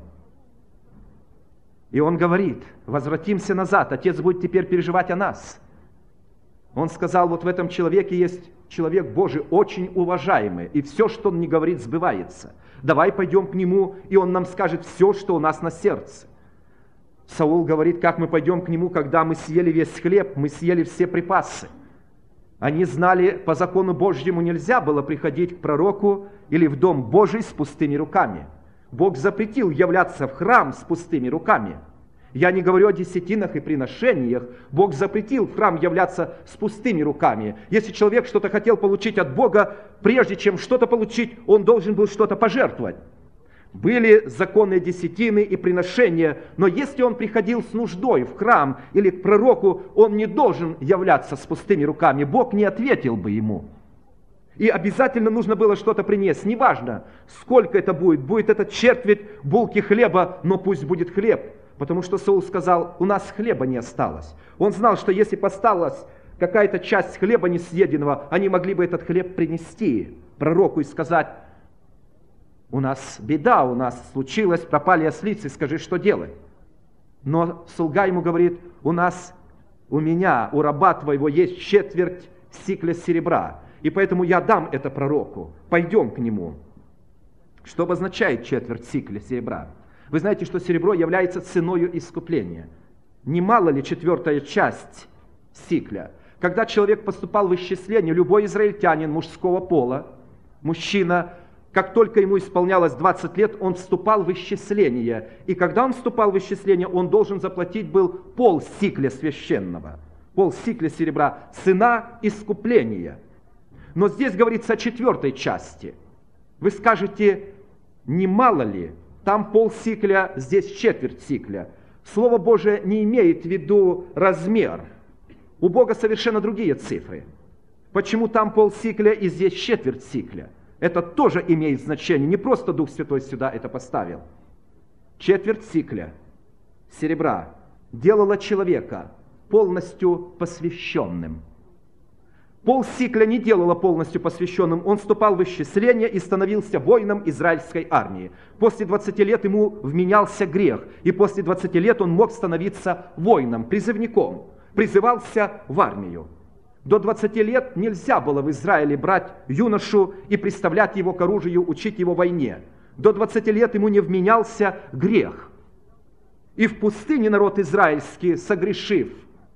И он говорит, возвратимся назад, Отец будет теперь переживать о нас. Он сказал, вот в этом человеке есть человек Божий, очень уважаемый, и все, что он не говорит, сбывается. Давай пойдем к нему, и он нам скажет все, что у нас на сердце. Саул говорит, как мы пойдем к нему, когда мы съели весь хлеб, мы съели все припасы. Они знали, по закону Божьему нельзя было приходить к пророку или в дом Божий с пустыми руками. Бог запретил являться в храм с пустыми руками. Я не говорю о десятинах и приношениях. Бог запретил в храм являться с пустыми руками. Если человек что-то хотел получить от Бога, прежде чем что-то получить, он должен был что-то пожертвовать. Были законные десятины и приношения, но если он приходил с нуждой в храм или к пророку, он не должен являться с пустыми руками. Бог не ответил бы ему. И обязательно нужно было что-то принести. Неважно, сколько это будет. Будет это четверть булки хлеба, но пусть будет хлеб. Потому что Саул сказал, у нас хлеба не осталось. Он знал, что если бы осталась какая-то часть хлеба несъеденного, они могли бы этот хлеб принести пророку и сказать, у нас беда, у нас случилось, пропали ослицы, скажи, что делать. Но слуга ему говорит, у меня, у раба твоего есть четверть сикля серебра. И поэтому я дам это пророку. Пойдем к нему. Что обозначает четверть сикля серебра? Вы знаете, что серебро является ценою искупления. Немало ли четвертая часть сикля? Когда человек поступал в исчисление, любой израильтянин мужского пола, мужчина, как только ему исполнялось 20 лет, он вступал в исчисление. И когда он вступал в исчисление, он должен заплатить был пол сикля священного. Пол сикля серебра, цена искупления. Но здесь говорится о четвертой части. Вы скажете, немало ли? Там полсикля, здесь четверть сикля. Слово Божие не имеет в виду размер. У Бога совершенно другие цифры. Почему там полсикля и здесь четверть сикля? Это тоже имеет значение. Не просто Дух Святой сюда это поставил. Четверть сикля серебра делала человека полностью посвященным. Полсикля не делало полностью посвященным, он вступал в исчисление и становился воином израильской армии. После 20 лет ему вменялся грех, и после 20 лет он мог становиться воином, призывником, призывался в армию. До 20 лет нельзя было в Израиле брать юношу и представлять его к оружию, учить его войне. До 20 лет ему не вменялся грех. И в пустыне народ израильский, согрешив,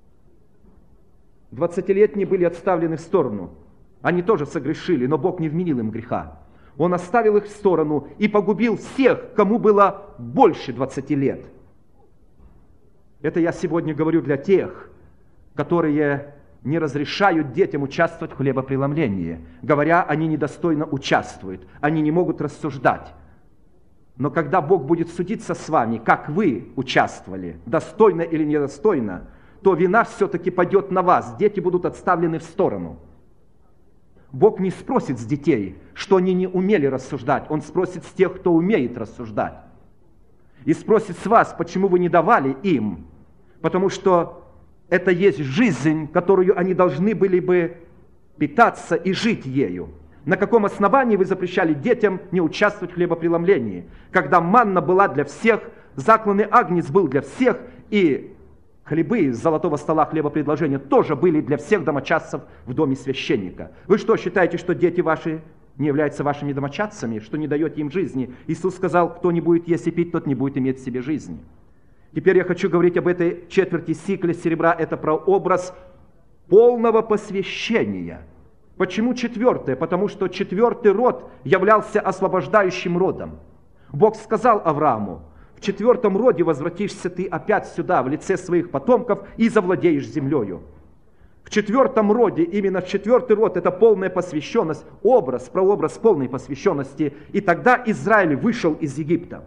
20-летние были отставлены в сторону. Они тоже согрешили, но Бог не вменил им греха. Он оставил их в сторону и погубил всех, кому было больше 20 лет. Это я сегодня говорю для тех, которые не разрешают детям участвовать в хлебопреломлении. Говоря, они недостойно участвуют, они не могут рассуждать. Но когда Бог будет судиться с вами, как вы участвовали, достойно или недостойно, то вина все-таки падет на вас, дети будут отставлены в сторону. Бог не спросит с детей, что они не умели рассуждать, Он спросит с тех, кто умеет рассуждать. И спросит с вас, почему вы не давали им, потому что это есть жизнь, которую они должны были бы питаться и жить ею. На каком основании вы запрещали детям не участвовать в хлебопреломлении, когда манна была для всех, закланный агнец был для всех, и хлебы из золотого стола хлебопредложения тоже были для всех домочадцев в доме священника. Вы что, считаете, что дети ваши не являются вашими домочадцами, что не даете им жизни? Иисус сказал, кто не будет есть и пить, тот не будет иметь в себе жизни. Теперь я хочу говорить об этой четверти сикля серебра. Это прообраз полного посвящения. Почему четвертое? Потому что четвертый род являлся освобождающим родом. Бог сказал Аврааму: в четвертом роде возвратишься ты опять сюда в лице своих потомков и завладеешь землею. В четвертом роде, именно в четвертый род, это полная посвященность, прообраз полной посвященности. И тогда Израиль вышел из Египта.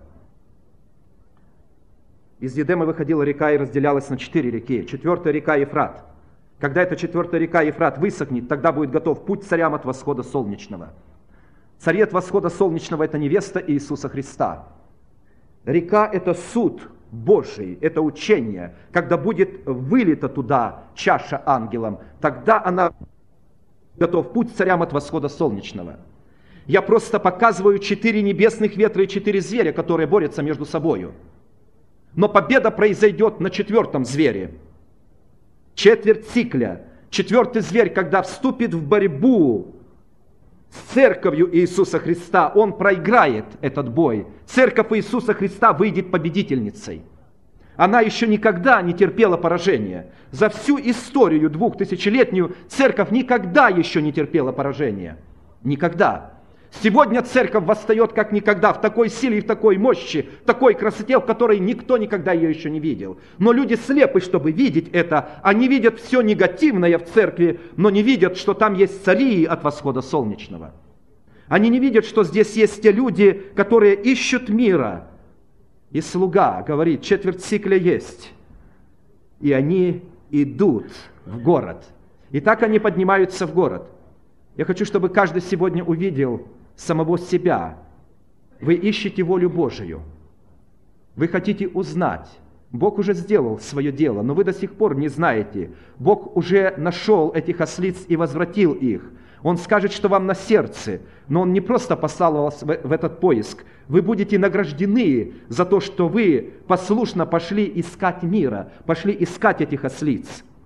Из Едема выходила река и разделялась на 4 реки. Четвертая река Ефрат. Когда эта четвертая река Ефрат высохнет, тогда будет готов путь царям от восхода солнечного. Цари от восхода солнечного – это невеста Иисуса Христа. Река – это суд Божий, это учение. Когда будет вылита туда чаша ангелом, тогда она готов путь царям от восхода солнечного. Я просто показываю 4 небесных ветра и 4 зверя, которые борются между собою. Но победа произойдет на 4-м звере. Четверть цикля. 4-й зверь, когда вступит в борьбу с церковью Иисуса Христа, он проиграет этот бой. Церковь Иисуса Христа выйдет победительницей. Она еще никогда не терпела поражения. За всю историю 2000-летнюю церковь никогда еще не терпела поражения. Никогда. Сегодня церковь восстает как никогда, в такой силе и в такой мощи, в такой красоте, в которой никто никогда ее еще не видел. Но люди слепы, чтобы видеть это. Они видят все негативное в церкви, но не видят, что там есть цари от восхода солнечного. Они не видят, что здесь есть те люди, которые ищут мира. И слуга говорит: четверть цикля есть. И они идут в город. И так они поднимаются в город. Я хочу, чтобы каждый сегодня увидел самого себя. Вы ищете волю Божию. Вы хотите узнать. Бог уже сделал свое дело, но вы до сих пор не знаете. Бог уже нашел этих ослиц и возвратил их. Он скажет, что вам на сердце, но Он не просто послал вас в этот поиск. Вы будете награждены за то, что вы послушно пошли искать мира, пошли искать этих ослиц.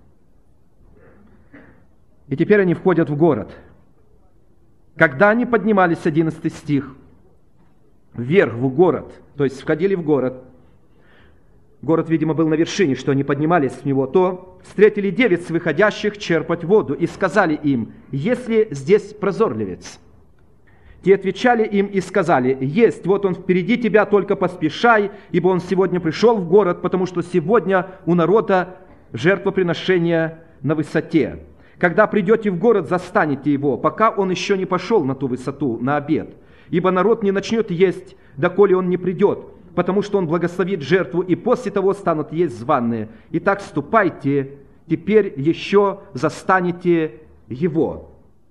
И теперь они входят в город. Когда они поднимались, 11 стих, вверх в город, то есть входили в город, город, видимо, был на вершине, что они поднимались в него, то встретили девиц, выходящих черпать воду, и сказали им: есть ли здесь прозорливец? Те отвечали им и сказали: есть, вот он впереди тебя, только поспешай, ибо он сегодня пришел в город, потому что сегодня у народа жертвоприношение на высоте. Когда придете в город, застанете его, пока он еще не пошел на ту высоту, на обед. Ибо народ не начнет есть, доколе он не придет, потому что он благословит жертву, и после того станут есть званые. Итак, ступайте, теперь еще застанете его.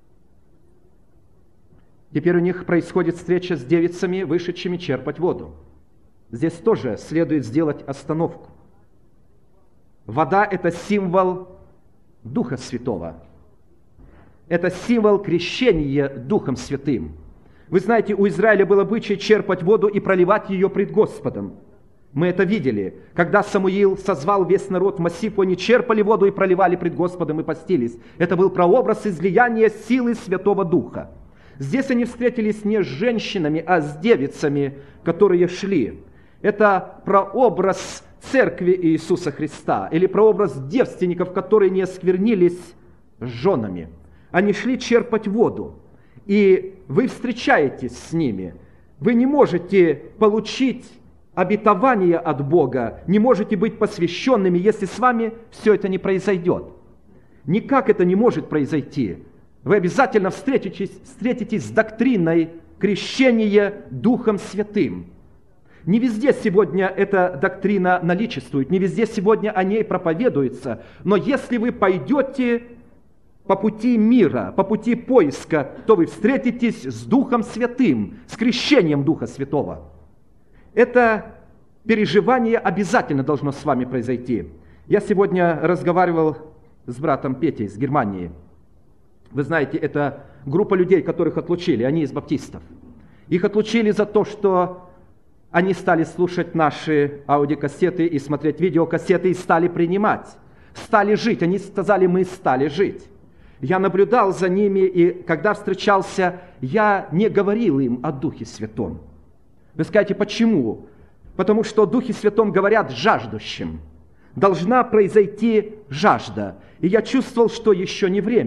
Теперь у них происходит встреча с девицами, вышедшими черпать воду. Здесь тоже следует сделать остановку. Вода – это символ Духа Святого. Это символ крещения Духом Святым. Вы знаете, у Израиля был обычай черпать воду и проливать ее пред Господом. Мы это видели. Когда Самуил созвал весь народ в Массифу, они черпали воду и проливали пред Господом и постились. Это был прообраз излияния силы Святого Духа. Здесь они встретились не с женщинами, а с девицами, которые шли. Это прообраз Церкви Иисуса Христа, или прообраз девственников, которые не осквернились с женами. Они шли черпать воду, и вы встречаетесь с ними. Вы не можете получить обетование от Бога, не можете быть посвященными, если с вами все это не произойдет. Никак это не может произойти. Вы обязательно встретитесь с доктриной крещения Духом Святым. Не везде сегодня эта доктрина наличествует, не везде сегодня о ней проповедуется, но если вы пойдете по пути мира, по пути поиска, то вы встретитесь с Духом Святым, с крещением Духа Святого. Это переживание обязательно должно с вами произойти. Я сегодня разговаривал с братом Петей из Германии. Вы знаете, это группа людей, которых отлучили, они из баптистов. Их отлучили за то, что они стали слушать наши аудиокассеты и смотреть видеокассеты и стали принимать, стали жить. Они сказали: мы стали жить. Я наблюдал за ними, и когда встречался, я не говорил им о Духе Святом. Вы скажете, почему? Потому что о Духе Святом говорят жаждущим. Должна произойти жажда. И я чувствовал, что еще не время.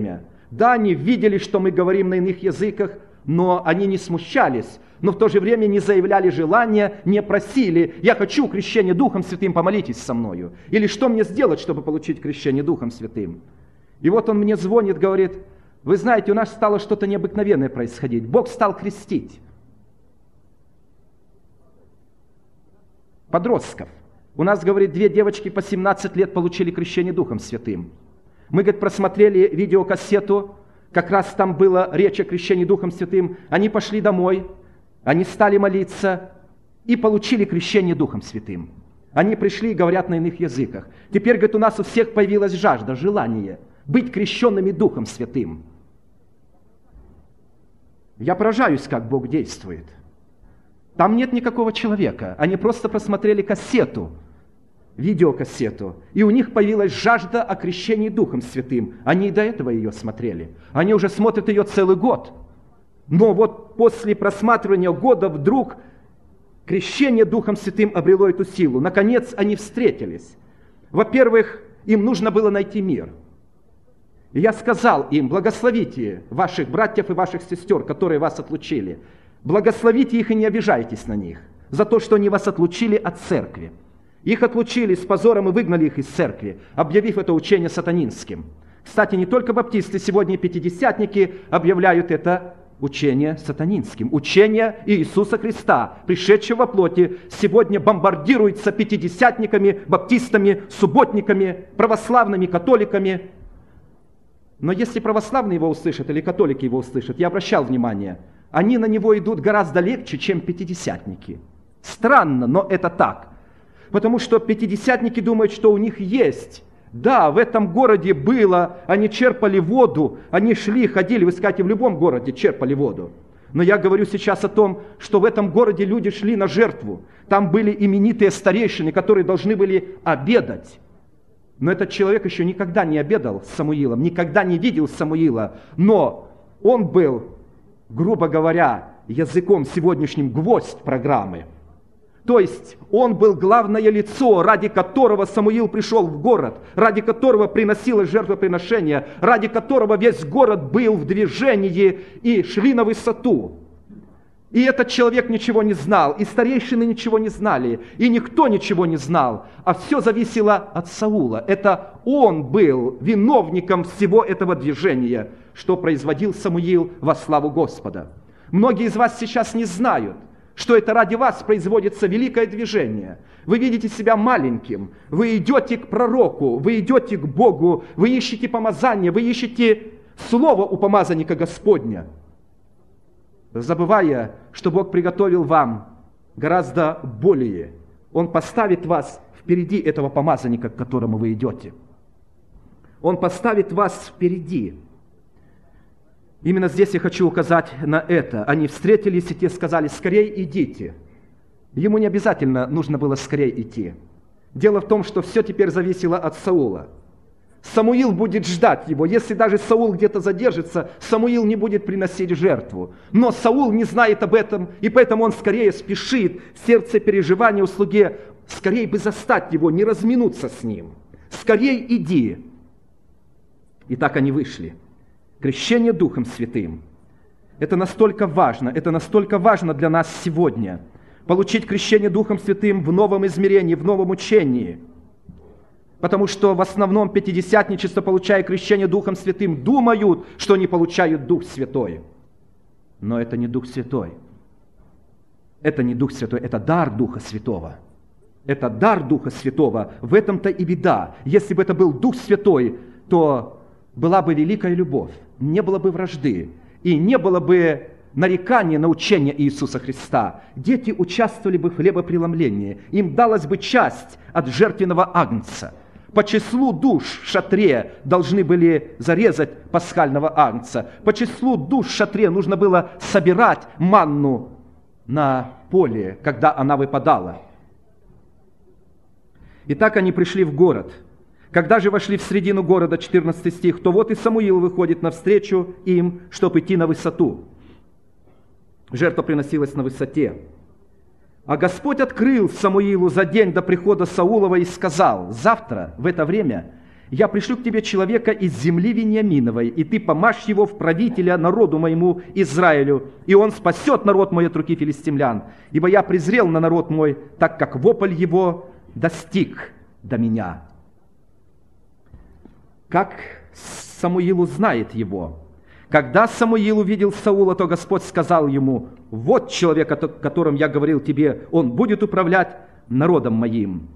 Да, они видели, что мы говорим на иных языках, но они не смущались, но в то же время не заявляли желания, не просили: «Я хочу крещение Духом Святым, помолитесь со мною». Или «Что мне сделать, чтобы получить крещение Духом Святым?» И вот он мне звонит, говорит: «Вы знаете, у нас стало что-то необыкновенное происходить. Бог стал крестить подростков. У нас, говорит, 2 девочки по 17 лет получили крещение Духом Святым. Мы, говорит, просмотрели видеокассету, как раз там была речь о крещении Духом Святым. Они пошли домой, они стали молиться и получили крещение Духом Святым. Они пришли и говорят на иных языках. Теперь, говорит, у нас у всех появилась жажда, желание быть крещенными Духом Святым». Я поражаюсь, как Бог действует. Там нет никакого человека. Они просто просмотрели кассету, видеокассету, и у них появилась жажда о крещении Духом Святым. Они и до этого ее смотрели. Они уже смотрят ее целый год. Но вот после просматривания года вдруг крещение Духом Святым обрело эту силу. Наконец они встретились. Во-первых, им нужно было найти мир. И я сказал им: благословите ваших братьев и ваших сестер, которые вас отлучили. Благословите их и не обижайтесь на них за то, что они вас отлучили от церкви. Их отлучили с позором и выгнали их из церкви, объявив это учение сатанинским. Кстати, не только баптисты, сегодня и пятидесятники объявляют это учение сатанинским. Учение Иисуса Христа, пришедшего во плоти, сегодня бомбардируется пятидесятниками, баптистами, субботниками, православными, католиками. Но если православные его услышат или католики его услышат, я обращал внимание, они на него идут гораздо легче, чем пятидесятники. Странно, но это так. Потому что пятидесятники думают, что у них есть. Да, в этом городе было, они черпали воду, они шли, ходили, вы скажете, в любом городе черпали воду. Но я говорю сейчас о том, что в этом городе люди шли на жертву. Там были именитые старейшины, которые должны были обедать. Но этот человек еще никогда не обедал с Самуилом, никогда не видел Самуила. Но он был, грубо говоря, языком сегодняшним гвоздь программы. То есть он был главное лицо, ради которого Самуил пришел в город, ради которого приносилось жертвоприношение, ради которого весь город был в движении и шли на высоту. И этот человек ничего не знал, и старейшины ничего не знали, и никто ничего не знал, а все зависело от Саула. Это он был виновником всего этого движения, что производил Самуил во славу Господа. Многие из вас сейчас не знают, что это ради вас производится великое движение. Вы видите себя маленьким, вы идете к пророку, вы идете к Богу, вы ищете помазание, вы ищете слово у помазанника Господня, забывая, что Бог приготовил вам гораздо более. Он поставит вас впереди этого помазанника, к которому вы идете. Он поставит вас впереди. Именно здесь я хочу указать на это. Они встретились, и те сказали: «Скорей идите». Ему не обязательно нужно было скорее идти. Дело в том, что все теперь зависело от Саула. Самуил будет ждать его. Если даже Саул где-то задержится, Самуил не будет приносить жертву. Но Саул не знает об этом, и поэтому он скорее спешит в сердце переживания у слуги. Скорее бы застать его, не разминуться с ним. Скорей иди. И так они вышли. Крещение Духом Святым. Это настолько важно для нас сегодня. Получить крещение Духом Святым в новом измерении, в новом учении. Потому что в основном пятидесятничество, получая крещение Духом Святым, думают, что они получают Дух Святой. Но это не Дух Святой. Это не Дух Святой, это дар Духа Святого. Это дар Духа Святого. В этом-то и беда. Если бы это был Дух Святой, то была бы великая любовь, не было бы вражды, и не было бы нарекания на учение Иисуса Христа. Дети участвовали бы в хлебопреломлении, им далась бы часть от жертвенного агнца. По числу душ в шатре должны были зарезать пасхального агнца. По числу душ в шатре нужно было собирать манну на поле, когда она выпадала. Итак, они пришли в город. Когда же вошли в середину города, 14 стих, то вот и Самуил выходит навстречу им, чтобы идти на высоту. Жертва приносилась на высоте. А Господь открыл Самуилу за день до прихода Саулова и сказал: завтра в это время я пришлю к тебе человека из земли Вениаминовой, и ты помажь его в правителя народу моему Израилю, и он спасет народ мой от руки филистимлян. Ибо я презрел на народ мой, так как вопль его достиг до меня». Как Самуил узнает его? Когда Самуил увидел Саула, то Господь сказал ему: «Вот человек, о котором я говорил тебе, он будет управлять народом моим».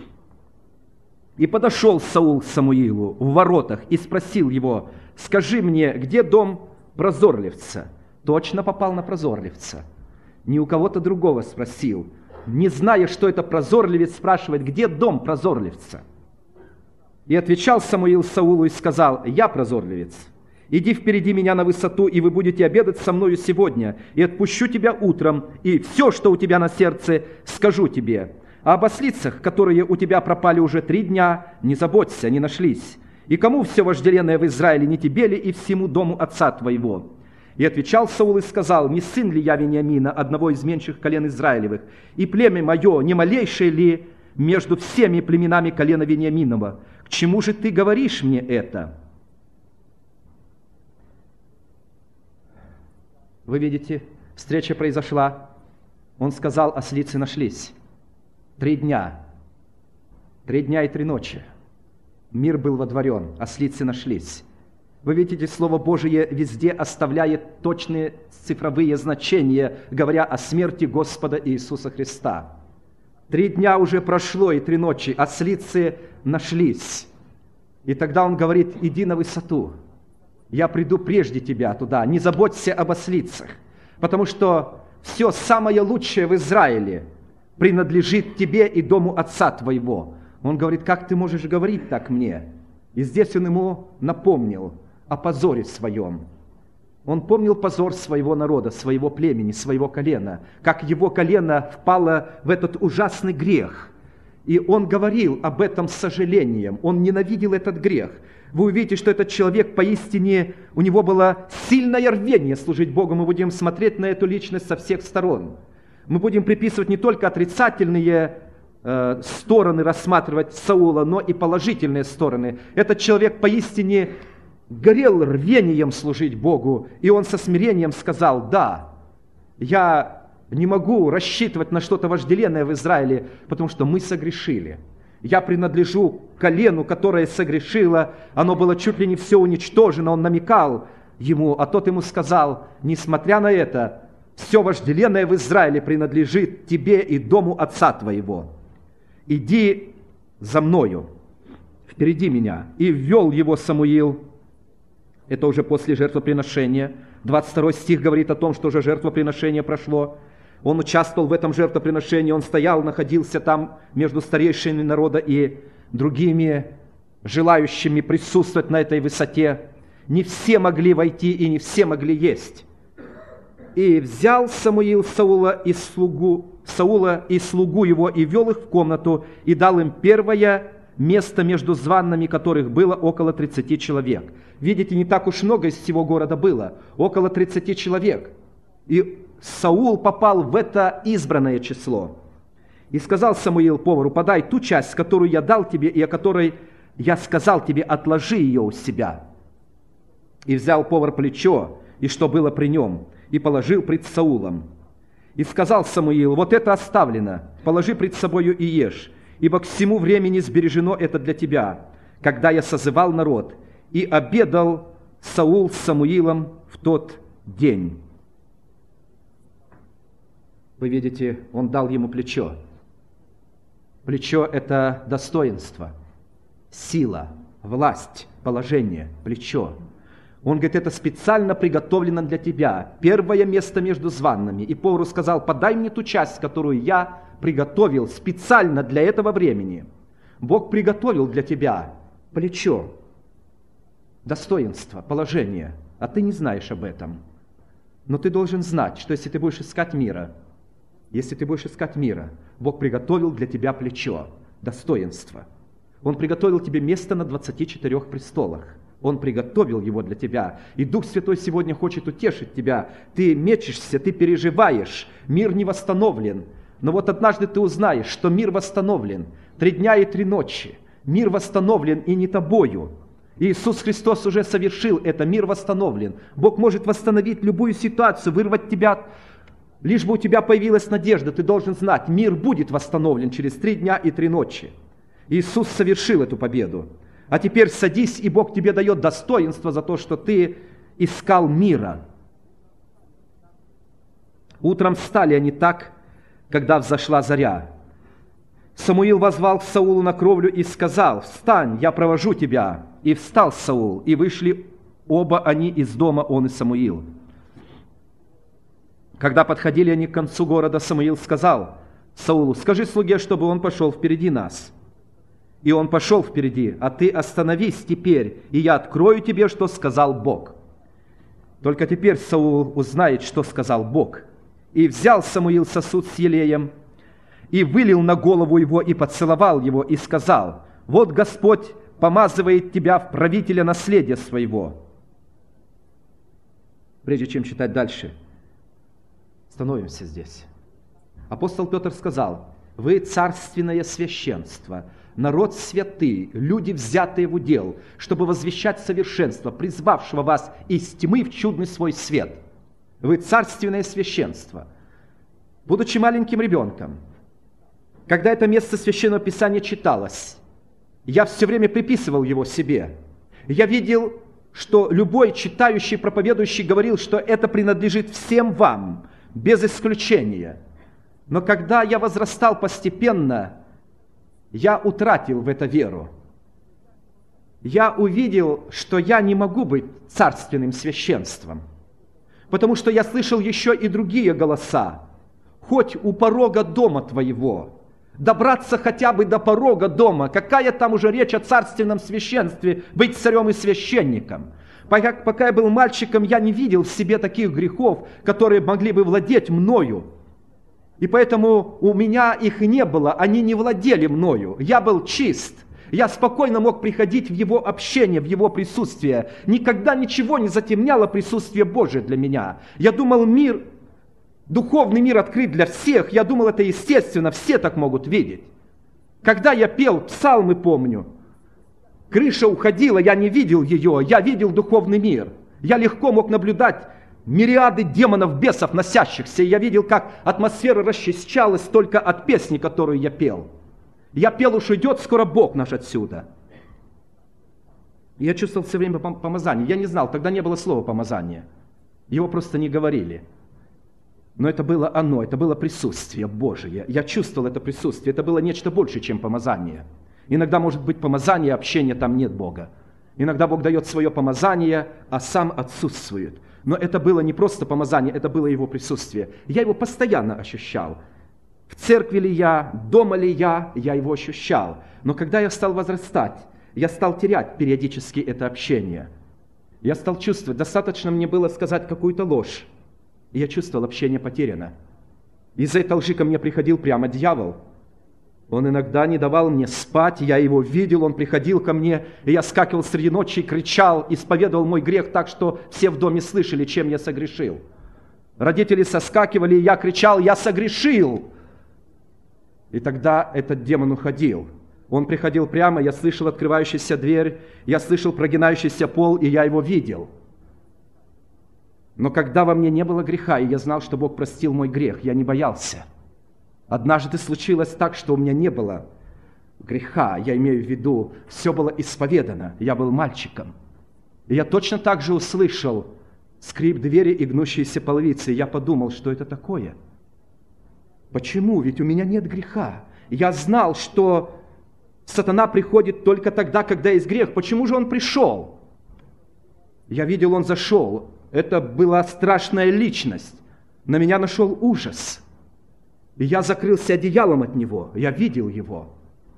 И подошел Саул к Самуилу в воротах и спросил его: «Скажи мне, где дом прозорливца?» Точно попал на прозорливца. Не у кого-то другого спросил. Не зная, что это прозорливец, спрашивает: «Где дом прозорливца?» И отвечал Самуил Саулу и сказал: «Я прозорливец. Иди впереди меня на высоту, и вы будете обедать со мною сегодня, и отпущу тебя утром, и все, что у тебя на сердце, скажу тебе. А об ослицах, которые у тебя пропали уже 3 дня, не заботься, они нашлись. И кому все вожделенное в Израиле, не тебе ли и всему дому отца твоего?» И отвечал Саул и сказал: «Не сын ли я Вениамина, одного из меньших колен Израилевых? И племя мое не малейшее ли между всеми племенами колена Вениаминова? К чему же ты говоришь мне это?» Вы видите, встреча произошла. Он сказал: ослицы нашлись. 3 дня. 3 дня и 3 ночи. Мир был водворен, ослицы нашлись. Вы видите, Слово Божие везде оставляет точные цифровые значения, говоря о смерти Господа Иисуса Христа. 3 дня уже прошло и 3 ночи, ослицы нашлись. И тогда он говорит: иди на высоту. Я приду прежде тебя туда, не заботься об ослицах, потому что все самое лучшее в Израиле принадлежит тебе и дому отца твоего. Он говорит: как ты можешь говорить так мне? И здесь он ему напомнил о позоре своем. Он помнил позор своего народа, своего племени, своего колена, как его колено впало в этот ужасный грех. И он говорил об этом с сожалением, он ненавидел этот грех. Вы увидите, что этот человек поистине, у него было сильное рвение служить Богу. Мы будем смотреть на эту личность со всех сторон. Мы будем приписывать не только отрицательные стороны, рассматривать Саула, но и положительные стороны. Этот человек поистине горел рвением служить Богу, и он со смирением сказал: «Да, я не могу рассчитывать на что-то вожделенное в Израиле, потому что мы согрешили. Я принадлежу колену, которое согрешило, оно было чуть ли не все уничтожено». Он намекал ему, а тот ему сказал: «Несмотря на это, все вожделенное в Израиле принадлежит тебе и дому отца твоего. Иди за мною, впереди меня». И ввел его Самуил. Это уже после жертвоприношения. 22 стих говорит о том, что уже жертвоприношение прошло. Он участвовал в этом жертвоприношении, он стоял, находился там между старейшинами народа и другими желающими присутствовать на этой высоте. Не все могли войти и не все могли есть. И взял Самуил Саула и слугу его и вел их в комнату и дал им первое место между званными, которых было около 30 человек. Видите, не так уж много из всего города было, около 30 человек. И Саул попал в это избранное число. И сказал Самуил повару: «Подай ту часть, которую я дал тебе, и о которой я сказал тебе, отложи ее у себя». И взял повар плечо, и что было при нем, и положил пред Саулом. И сказал Самуил: «Вот это оставлено, положи пред собою и ешь, ибо к всему времени сбережено это для тебя, когда я созывал народ». И обедал Саул с Самуилом в тот день. Вы видите, он дал ему плечо. Плечо – это достоинство, сила, власть, положение, плечо. Он говорит: это специально приготовлено для тебя, первое место между званными. И повару сказал: «Подай мне ту часть, которую я приготовил специально для этого времени». Бог приготовил для тебя плечо, достоинство, положение, а ты не знаешь об этом. Но ты должен знать, что если ты будешь искать мира, Бог приготовил для тебя плечо, достоинство. Он приготовил тебе место на 24 престолах. Он приготовил его для тебя. И Дух Святой сегодня хочет утешить тебя. Ты мечешься, ты переживаешь, мир не восстановлен. Но вот однажды ты узнаешь, что мир восстановлен. 3 дня и 3 ночи. Мир восстановлен и не тобою. Иисус Христос уже совершил это, мир восстановлен. Бог может восстановить любую ситуацию, вырвать тебя, лишь бы у тебя появилась надежда. Ты должен знать, мир будет восстановлен через 3 дня и 3 ночи. Иисус совершил эту победу. А теперь садись, и Бог тебе дает достоинство за то, что ты искал мира. Утром встали они так, когда взошла заря. Самуил воззвал к Саулу на кровлю и сказал: «Встань, я провожу тебя». И встал Саул, и вышли оба они из дома, он и Самуил. Когда подходили они к концу города, Самуил сказал Саулу: «Скажи слуге, чтобы он пошел впереди нас». И он пошел впереди, а ты остановись теперь, и я открою тебе, что сказал Бог. Только теперь Саул узнает, что сказал Бог. И взял Самуил сосуд с елеем, и вылил на голову его, и поцеловал его, и сказал: «Вот Господь помазывает тебя в правителя наследия своего». Прежде чем читать дальше, становимся здесь. Апостол Петр сказал: «Вы царственное священство, народ святый, люди, взятые в удел, чтобы возвещать совершенство, призвавшего вас из тьмы в чудный свой свет». Вы царственное священство. Будучи маленьким ребенком, когда это место Священного Писания читалось, я все время приписывал его себе. Я видел, что любой читающий, проповедующий говорил, что это принадлежит всем вам, без исключения. Но когда я возрастал постепенно, я утратил в это веру. Я увидел, что я не могу быть царственным священством, потому что я слышал еще и другие голоса. Хоть у порога дома твоего, добраться хотя бы до порога дома. Какая там уже речь о царственном священстве, быть царем и священником? Пока я был мальчиком, я не видел в себе таких грехов, которые могли бы владеть мною. И поэтому у меня их не было, они не владели мною. Я был чист. Я спокойно мог приходить в Его общение, в Его присутствие. Никогда ничего не затемняло присутствие Божие для меня. Я думал, мир, духовный мир открыт для всех. Я думал, это естественно, все так могут видеть. Когда я пел псалмы, помню, крыша уходила, я не видел ее, я видел духовный мир. Я легко мог наблюдать мириады демонов, бесов, носящихся. И я видел, как атмосфера расчищалась только от песни, которую я пел. Я пел: уж уйдет скоро Бог наш отсюда. Я чувствовал все время помазание. Я не знал, тогда не было слова помазание. Его просто не говорили. Но это было оно, это было присутствие Божие. Я чувствовал это присутствие. Это было нечто больше, чем помазание. Иногда может быть помазание, общение, там нет Бога. Иногда Бог дает свое помазание, а сам отсутствует. Но это было не просто помазание, это было Его присутствие. Я его постоянно ощущал. В церкви ли я, дома ли я его ощущал. Но когда я стал возрастать, я стал терять периодически это общение. Я стал чувствовать, достаточно мне было сказать какую-то ложь, и я чувствовал, общение потеряно. Из-за этой лжи ко мне приходил прямо дьявол. Он иногда не давал мне спать, я его видел, он приходил ко мне, и я скакивал среди ночи, кричал, исповедовал мой грех так, что все в доме слышали, чем я согрешил. Родители соскакивали, и я кричал: «Я согрешил!» И тогда этот демон уходил. Он приходил прямо, я слышал открывающуюся дверь, я слышал прогинающийся пол, и я его видел. Но когда во мне не было греха, и я знал, что Бог простил мой грех, я не боялся. Однажды случилось так, что у меня не было греха, я имею в виду, все было исповедано, я был мальчиком. И я точно так же услышал скрип двери и гнущиеся половицы, и я подумал, что это такое? Почему? Ведь у меня нет греха. Я знал, что сатана приходит только тогда, когда есть грех. Почему же он пришел? Я видел, он зашел. Это была страшная личность. На меня нашел ужас. И я закрылся одеялом от него. Я видел его.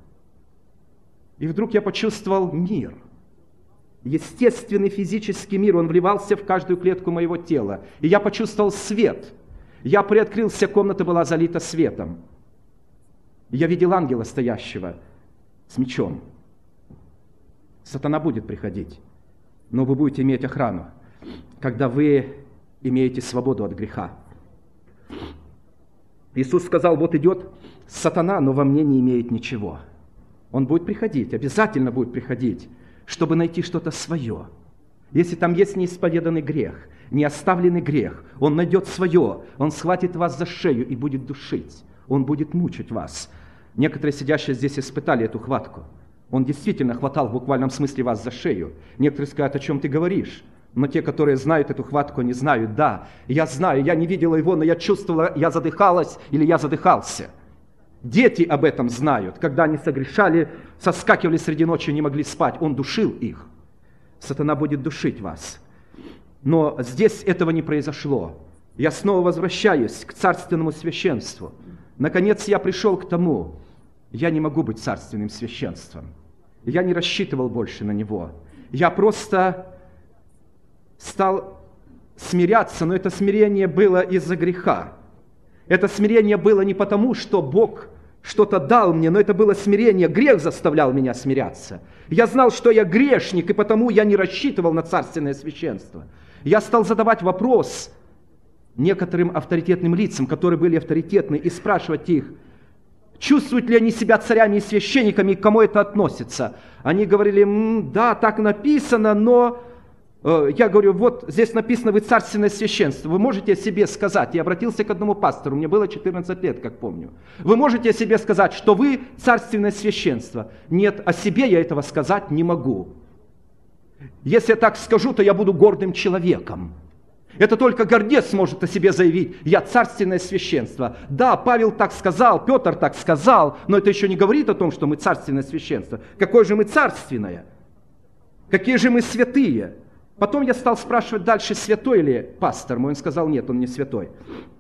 И вдруг я почувствовал мир. Естественный физический мир. Он вливался в каждую клетку моего тела. И я почувствовал свет. Я приоткрылся, комната была залита светом. Я видел ангела, стоящего с мечом. Сатана будет приходить, но вы будете иметь охрану, когда вы имеете свободу от греха. Иисус сказал: вот идет сатана, но во мне не имеет ничего. Он будет приходить, обязательно будет приходить, чтобы найти что-то свое. Если там есть неисповеданный грех, не оставленный грех, Он найдет свое, Он схватит вас за шею и будет душить, Он будет мучить вас. Некоторые сидящие здесь испытали эту хватку. Он действительно хватал в буквальном смысле вас за шею. Некоторые скажут, о чем ты говоришь? Но те, которые знают эту хватку, они знают, да, я знаю, я не видела его, но я чувствовала, я задыхалась или я задыхался. Дети об этом знают. Когда они согрешали, соскакивали среди ночи, не могли спать, Он душил их. Сатана будет душить вас. Но здесь этого не произошло. Я снова возвращаюсь к царственному священству. Наконец я пришел к тому, я не могу быть царственным священством. Я не рассчитывал больше на него. Я просто стал смиряться, но это смирение было из-за греха. Это смирение было не потому, что Бог что-то дал мне, но это было смирение, грех заставлял меня смиряться. Я знал, что я грешник, и потому я не рассчитывал на царственное священство. Я стал задавать вопрос некоторым авторитетным лицам, которые были авторитетны, и спрашивать их, чувствуют ли они себя царями и священниками, и к кому это относится. Они говорили, да, так написано, но... Я говорю, вот здесь написано, вы царственное священство. Вы можете о себе сказать, я обратился к одному пастору, мне было 14 лет, как помню. Вы можете о себе сказать, что вы царственное священство? Нет, о себе я этого сказать не могу. Если я так скажу, то я буду гордым человеком. Это только гордец может о себе заявить, я царственное священство. Да, Павел так сказал, Петр так сказал, но это еще не говорит о том, что мы царственное священство. Какое же мы царственное? Какие же мы святые? Потом я стал спрашивать дальше, святой ли пастор мой. Он сказал, нет, он не святой.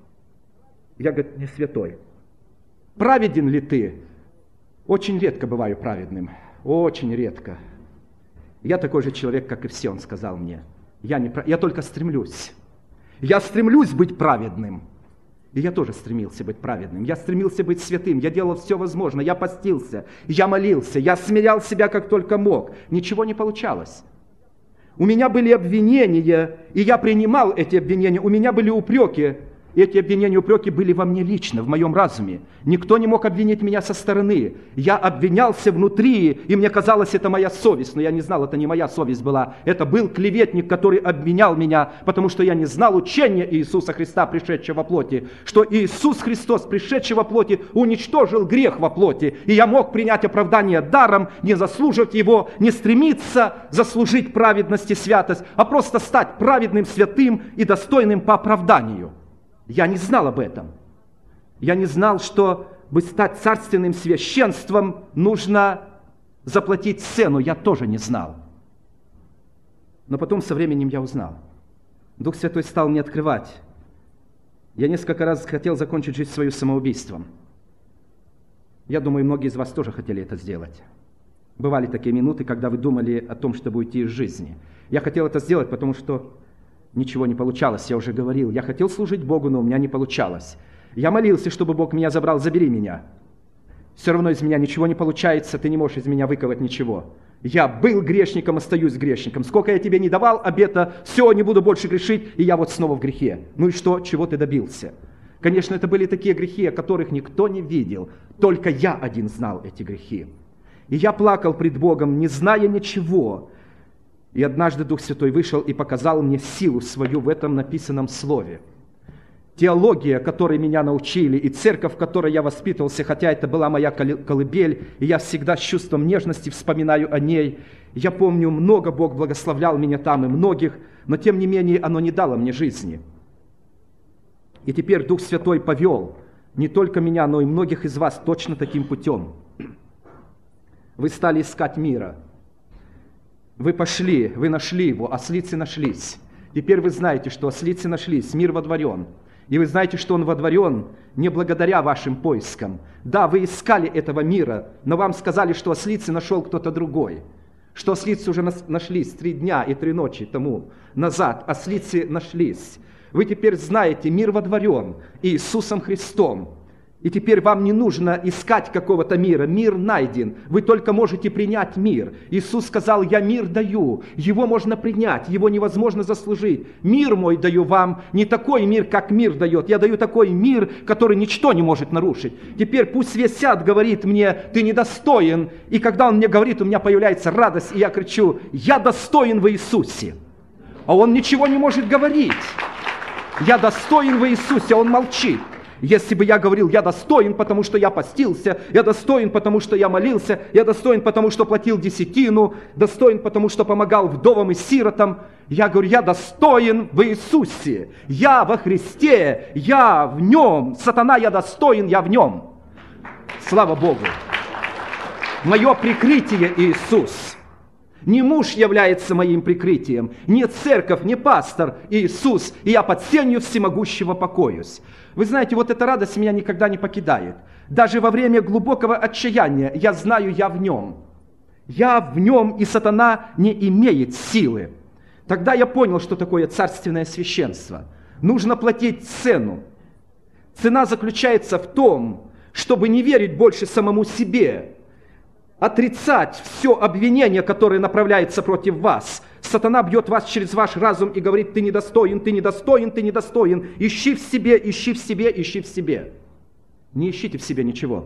Я, говорю, не святой. Праведен ли ты? Очень редко бываю праведным. Очень редко. Я такой же человек, как и все, он сказал мне. Я только стремлюсь. Я стремлюсь быть праведным. И я тоже стремился быть праведным. Я стремился быть святым. Я делал все возможное. Я постился. Я молился. Я смирял себя, как только мог. Ничего не получалось. У меня были обвинения, и я принимал эти обвинения. У меня были упреки. И эти обвинения и упреки были во мне лично, в моем разуме. Никто не мог обвинить меня со стороны. Я обвинялся внутри, и мне казалось, это моя совесть. Но я не знал, это не моя совесть была. Это был клеветник, который обвинял меня, потому что я не знал учения Иисуса Христа, пришедшего во плоти. Что Иисус Христос, пришедший во плоти, уничтожил грех во плоти. И я мог принять оправдание даром, не заслуживать его, не стремиться заслужить праведность и святость, а просто стать праведным, святым и достойным по оправданию. Я не знал об этом. Я не знал, что, чтобы стать царственным священством, нужно заплатить цену. Я тоже не знал. Но потом со временем я узнал. Дух Святой стал мне открывать. Я несколько раз хотел закончить жизнь свою самоубийством. Я думаю, многие из вас тоже хотели это сделать. Бывали такие минуты, когда вы думали о том, чтобы уйти из жизни. Я хотел это сделать, потому что ничего не получалось, я уже говорил. Я хотел служить Богу, но у меня не получалось. Я молился, чтобы Бог меня забрал, забери меня. Все равно из меня ничего не получается, ты не можешь из меня выковать ничего. Я был грешником, остаюсь грешником. Сколько я тебе не давал обета, все, не буду больше грешить, и я вот снова в грехе. Ну и что, чего ты добился? Конечно, это были такие грехи, о которых никто не видел. Только я один знал эти грехи. И я плакал пред Богом, не зная ничего. И однажды Дух Святой вышел и показал мне силу свою в этом написанном слове. Теология, которой меня научили, и церковь, в которой я воспитывался, хотя это была моя колыбель, и я всегда с чувством нежности вспоминаю о ней. Я помню, много Бог благословлял меня там, и многих, но тем не менее оно не дало мне жизни. И теперь Дух Святой повел не только меня, но и многих из вас точно таким путем. Вы стали искать мира. Вы пошли, вы нашли его, ослицы нашлись. Теперь вы знаете, что ослицы нашлись, мир водворен. И вы знаете, что он водворен не благодаря вашим поискам. Да, вы искали этого мира, но вам сказали, что ослицы нашел кто-то другой. Что ослицы уже нашлись 3 дня и 3 ночи тому назад. Ослицы нашлись. Вы теперь знаете, мир водворен Иисусом Христом. И теперь вам не нужно искать какого-то мира. Мир найден. Вы только можете принять мир. Иисус сказал: «Я мир даю». Его можно принять, его невозможно заслужить. «Мир мой даю вам». Не такой мир, как мир дает. Я даю такой мир, который ничто не может нарушить. Теперь пусть весь свят говорит мне: «Ты недостоин». И когда он мне говорит, у меня появляется радость, и я кричу: «Я достоин в Иисусе». А он ничего не может говорить. «Я достоин в Иисусе», а он молчит. Если бы я говорил: «Я достоин, потому что я постился, я достоин, потому что я молился, я достоин, потому что платил десятину, достоин, потому что помогал вдовам и сиротам», я говорю: «Я достоин в Иисусе, я во Христе, я в Нем, сатана, я достоин, я в Нем». Слава Богу! Мое прикрытие Иисус. Не муж является моим прикрытием, не церковь, не пастор, Иисус, и я под сенью всемогущего покоюсь. Вы знаете, вот эта радость меня никогда не покидает. Даже во время глубокого отчаяния я знаю, я в Нем. Я в Нем, и сатана не имеет силы. Тогда я понял, что такое царственное священство. Нужно платить цену. Цена заключается в том, чтобы не верить больше самому себе, отрицать все обвинение, которое направляется против вас. Сатана бьет вас через ваш разум и говорит: «Ты недостоин, ты недостоин, ты недостоин». Ищи в себе, ищи в себе, ищи в себе. Не ищите в себе ничего.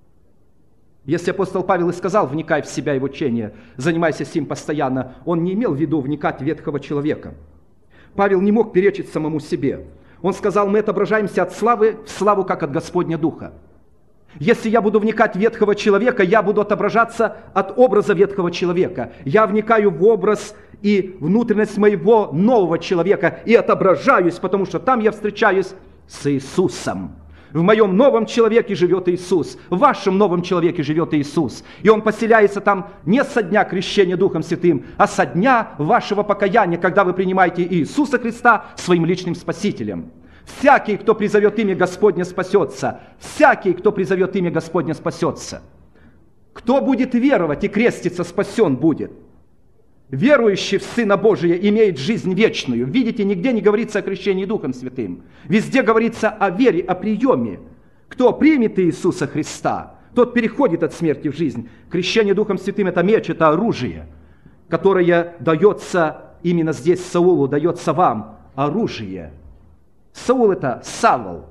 Если апостол Павел и сказал: «Вникай в себя и в учение, занимайся сим постоянно», он не имел в виду вникать в ветхого человека. Павел не мог перечить самому себе. Он сказал: «Мы отображаемся от славы в славу, как от Господня Духа». Если я буду вникать в ветхого человека, я буду отображаться от образа ветхого человека. Я вникаю в образ и внутренность моего нового человека и отображаюсь, потому что там я встречаюсь с Иисусом. В моем новом человеке живет Иисус, в вашем новом человеке живет Иисус. И Он поселяется там не со дня крещения Духом Святым, а со дня вашего покаяния, когда вы принимаете Иисуса Христа своим личным Спасителем. Всякий, кто призовет имя Господне, спасется. Всякий, кто призовет имя Господне, спасется. Кто будет веровать и креститься, спасен будет. Верующий в Сына Божия имеет жизнь вечную. Видите, нигде не говорится о крещении Духом Святым. Везде говорится о вере, о приеме. Кто примет Иисуса Христа, тот переходит от смерти в жизнь. Крещение Духом Святым – это меч, это оружие, которое дается именно здесь Саулу, дается вам. Оружие. Саул – это Савол.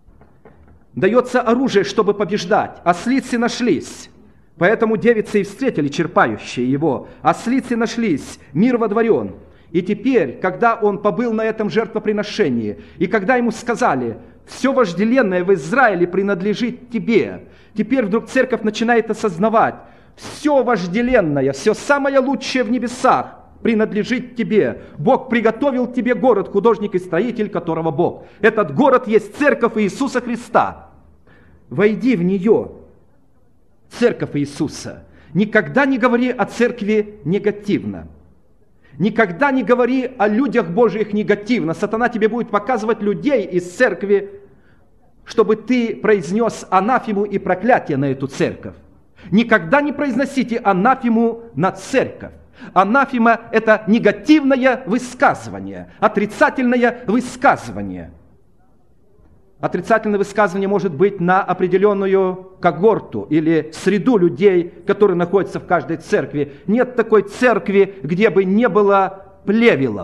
Дается оружие, чтобы побеждать. Ослицы нашлись. Поэтому девицы и встретили черпающие его. Ослицы нашлись, мир водворен. И теперь, когда он побыл на этом жертвоприношении, и когда ему сказали: «Все вожделенное в Израиле принадлежит тебе», теперь вдруг церковь начинает осознавать: все вожделенное, все самое лучшее в небесах принадлежит тебе. Бог приготовил тебе город, художник и строитель которого Бог. Этот город есть церковь Иисуса Христа. Войди в нее, церковь Иисуса. Никогда не говори о церкви негативно. Никогда не говори о людях Божьих негативно. Сатана тебе будет показывать людей из церкви, чтобы ты произнес анафему и проклятие на эту церковь. Никогда не произносите анафему на церковь. Анафема – это негативное высказывание, отрицательное высказывание. Отрицательное высказывание может быть на определенную когорту или среду людей, которые находятся в каждой церкви. Нет такой церкви, где бы не было плевелов.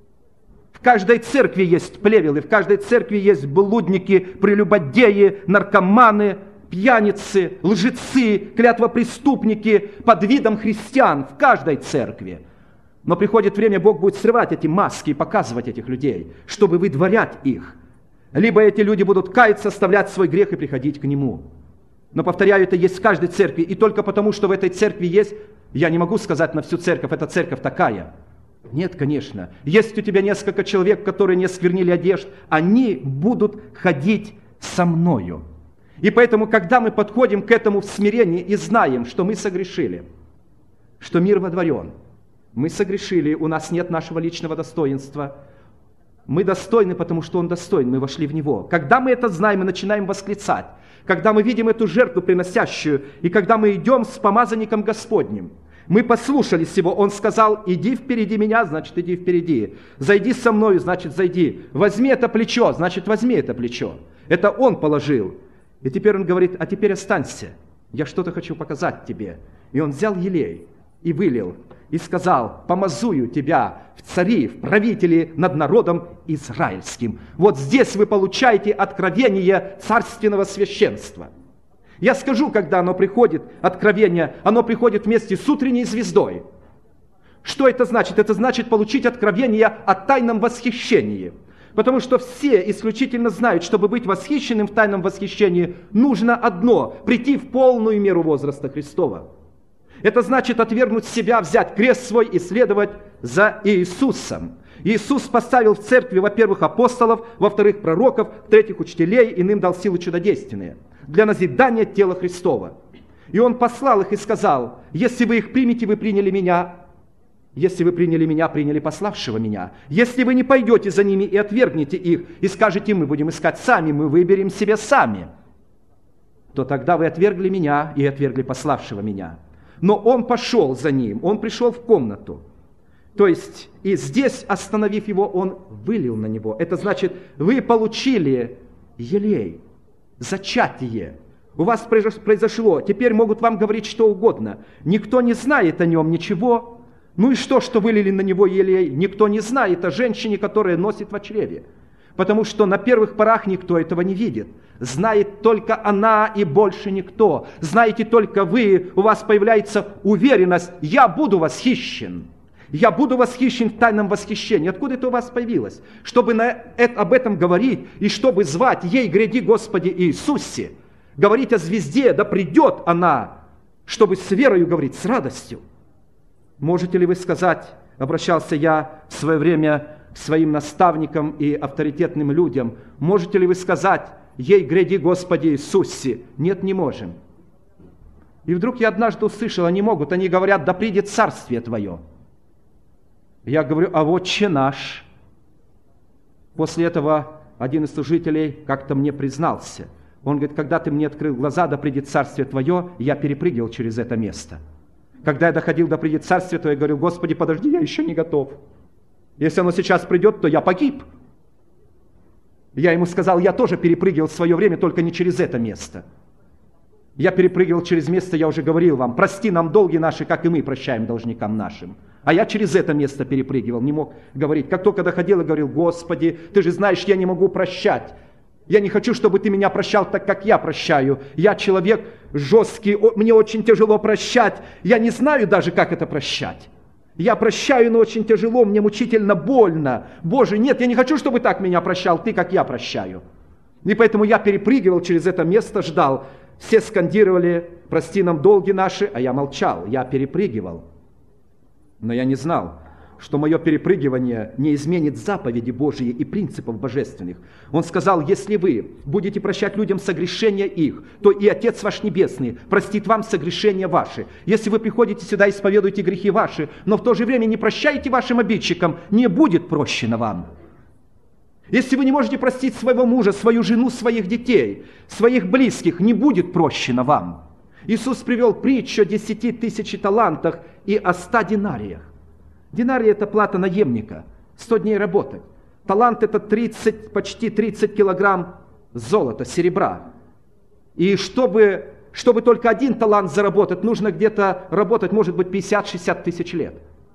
В каждой церкви есть плевелы, в каждой церкви есть блудники, прелюбодеи, наркоманы, пьяницы, лжецы, клятвопреступники под видом христиан в каждой церкви. Но приходит время, Бог будет срывать эти маски и показывать этих людей, чтобы выдворять их. Либо эти люди будут каяться, оставлять свой грех и приходить к Нему. Но, повторяю, это есть в каждой церкви. И только потому, что в этой церкви есть, я не могу сказать на всю церковь, эта церковь такая. Нет, конечно. Есть у тебя несколько человек, которые не осквернили одежд, они будут ходить со мною. И поэтому, когда мы подходим к этому в смирении и знаем, что мы согрешили, что мир водворен, мы согрешили, у нас нет нашего личного достоинства, мы достойны, потому что Он достоин, мы вошли в Него. Когда мы это знаем, мы начинаем восклицать. Когда мы видим эту жертву приносящую, и когда мы идем с помазанником Господним, мы послушались Его, Он сказал: иди впереди меня, значит, иди впереди. Зайди со мною, значит, зайди. Возьми это плечо, значит, возьми это плечо. Это Он положил. И теперь он говорит: а теперь останься, я что-то хочу показать тебе. И он взял елей и вылил, и сказал: помазую тебя в цари, в правители над народом израильским. Вот здесь вы получаете откровение царственного священства. Я скажу, когда оно приходит, откровение, оно приходит вместе с утренней звездой. Что это значит? Это значит получить откровение о тайном восхищении. Потому что все исключительно знают, чтобы быть восхищенным в тайном восхищении, нужно одно – прийти в полную меру возраста Христова. Это значит отвергнуть себя, взять крест свой и следовать за Иисусом. Иисус поставил в церкви, во-первых, апостолов, во-вторых, пророков, в-третьих, учителей, иным дал силы чудодейственные для назидания тела Христова. И Он послал их и сказал: если вы их примете, вы приняли меня. Если вы приняли меня, приняли пославшего меня. Если вы не пойдете за ними и отвергнете их, и скажете: мы будем искать сами, мы выберем себе сами, то тогда вы отвергли меня и отвергли пославшего меня. Но он пошел за ним, он пришел в комнату. То есть, и здесь, остановив его, он вылил на него. Это значит, вы получили елей, зачатие. У вас произошло, теперь могут вам говорить что угодно. Никто не знает о нем ничего. Ну и что вылили на него елей? Никто не знает о женщине, которая носит во чреве. Потому что на первых порах никто этого не видит. Знает только она и больше никто. Знаете только вы, у вас появляется уверенность: я буду восхищен. Я буду восхищен в тайном восхищении. Откуда это у вас появилось? Чтобы об этом говорить и чтобы звать: ей гряди, Господи Иисусе. Говорить о звезде, да придет она, чтобы с верою говорить, с радостью. Можете ли вы сказать, обращался я в свое время к своим наставникам и авторитетным людям, можете ли вы сказать: ей гряди, Господи Иисусе? Нет, не можем. И вдруг я однажды услышал, они могут, они говорят: да придет царствие Твое. Я говорю: а Отче наш. После этого один из служителей как-то мне признался. Он говорит: когда ты мне открыл глаза, да придет царствие Твое, я перепрыгивал через это место. Когда я доходил до придет царствия, то я говорю: Господи, подожди, я еще не готов. Если оно сейчас придет, то я погиб. Я ему сказал: я тоже перепрыгивал в свое время, только не через это место. Я перепрыгивал через место, я уже говорил вам: прости нам долги наши, как и мы прощаем должникам нашим. А я через это место перепрыгивал, не мог говорить. Как только доходил, я говорил: Господи, Ты же знаешь, я не могу прощать. Я не хочу, чтобы Ты меня прощал так, как я прощаю. Я человек жесткий, мне очень тяжело прощать. Я не знаю даже, как это прощать. Я прощаю, но очень тяжело, мне мучительно больно. Боже, нет, я не хочу, чтобы так меня прощал Ты, как я прощаю. И поэтому я перепрыгивал через это место, ждал. Все скандировали: прости нам долги наши, а я молчал, я перепрыгивал. Но я не знал, что мое перепрыгивание не изменит заповеди Божьи и принципов божественных. Он сказал: если вы будете прощать людям согрешения их, то и Отец ваш Небесный простит вам согрешения ваши. Если вы приходите сюда и исповедуете грехи ваши, но в то же время не прощаете вашим обидчикам, не будет прощено вам. Если вы не можете простить своего мужа, свою жену, своих детей, своих близких, не будет прощено вам. Иисус привел притчу о 10 000 талантах и о 100 динариях. Динарий – это плата наемника, 100 дней работать. Талант – это почти 30 килограмм золота, серебра. И чтобы только один талант заработать, нужно где-то работать, может быть, 50-60 тысяч лет.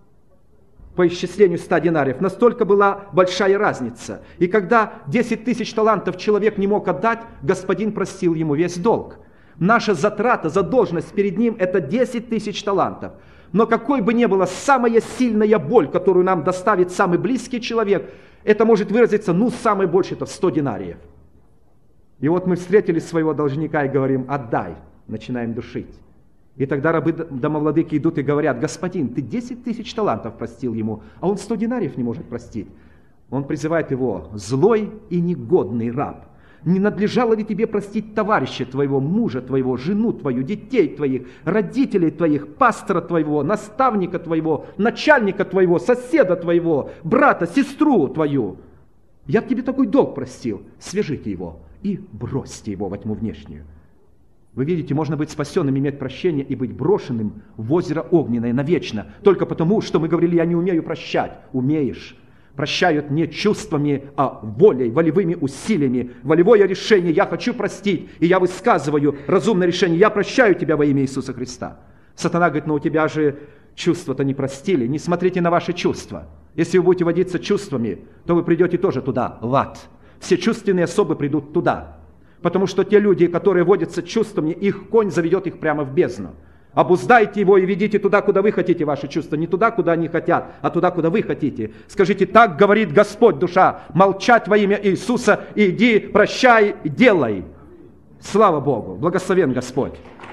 По исчислению 100 динариев. Настолько была большая разница. И когда 10 000 талантов человек не мог отдать, господин простил ему весь долг. Наша затрата, задолженность перед ним – это 10 000 талантов. Но какой бы ни была самая сильная боль, которую нам доставит самый близкий человек, это может выразиться, самое больше это в 100 динариев. И вот мы встретили своего должника и говорим: отдай, начинаем душить. И тогда рабы домовладыки идут и говорят: господин, ты 10 000 талантов простил ему, а он 100 динариев не может простить. Он призывает его: злой и негодный раб. Не надлежало ли тебе простить товарища твоего, мужа твоего, жену твою, детей твоих, родителей твоих, пастора твоего, наставника твоего, начальника твоего, соседа твоего, брата, сестру твою? Я тебе такой долг простил. Свяжите его и бросьте его во тьму внешнюю. Вы видите, можно быть спасенным, иметь прощение и быть брошенным в озеро огненное навечно. Только потому, что мы говорили: я не умею прощать. Умеешь. Прощают не чувствами, а волей, волевыми усилиями. Волевое решение «я хочу простить», и я высказываю разумное решение «я прощаю тебя во имя Иисуса Христа». Сатана говорит: но у тебя же чувства-то не простили. Не смотрите на ваши чувства. Если вы будете водиться чувствами, то вы придете тоже туда, в ад. Все чувственные особы придут туда. Потому что те люди, которые водятся чувствами, их конь заведет их прямо в бездну. Обуздайте его и ведите туда, куда вы хотите ваши чувства. Не туда, куда они хотят, а туда, куда вы хотите. Скажите: так говорит Господь, душа, молчать во имя Иисуса, иди, прощай, делай. Слава Богу, благословен Господь.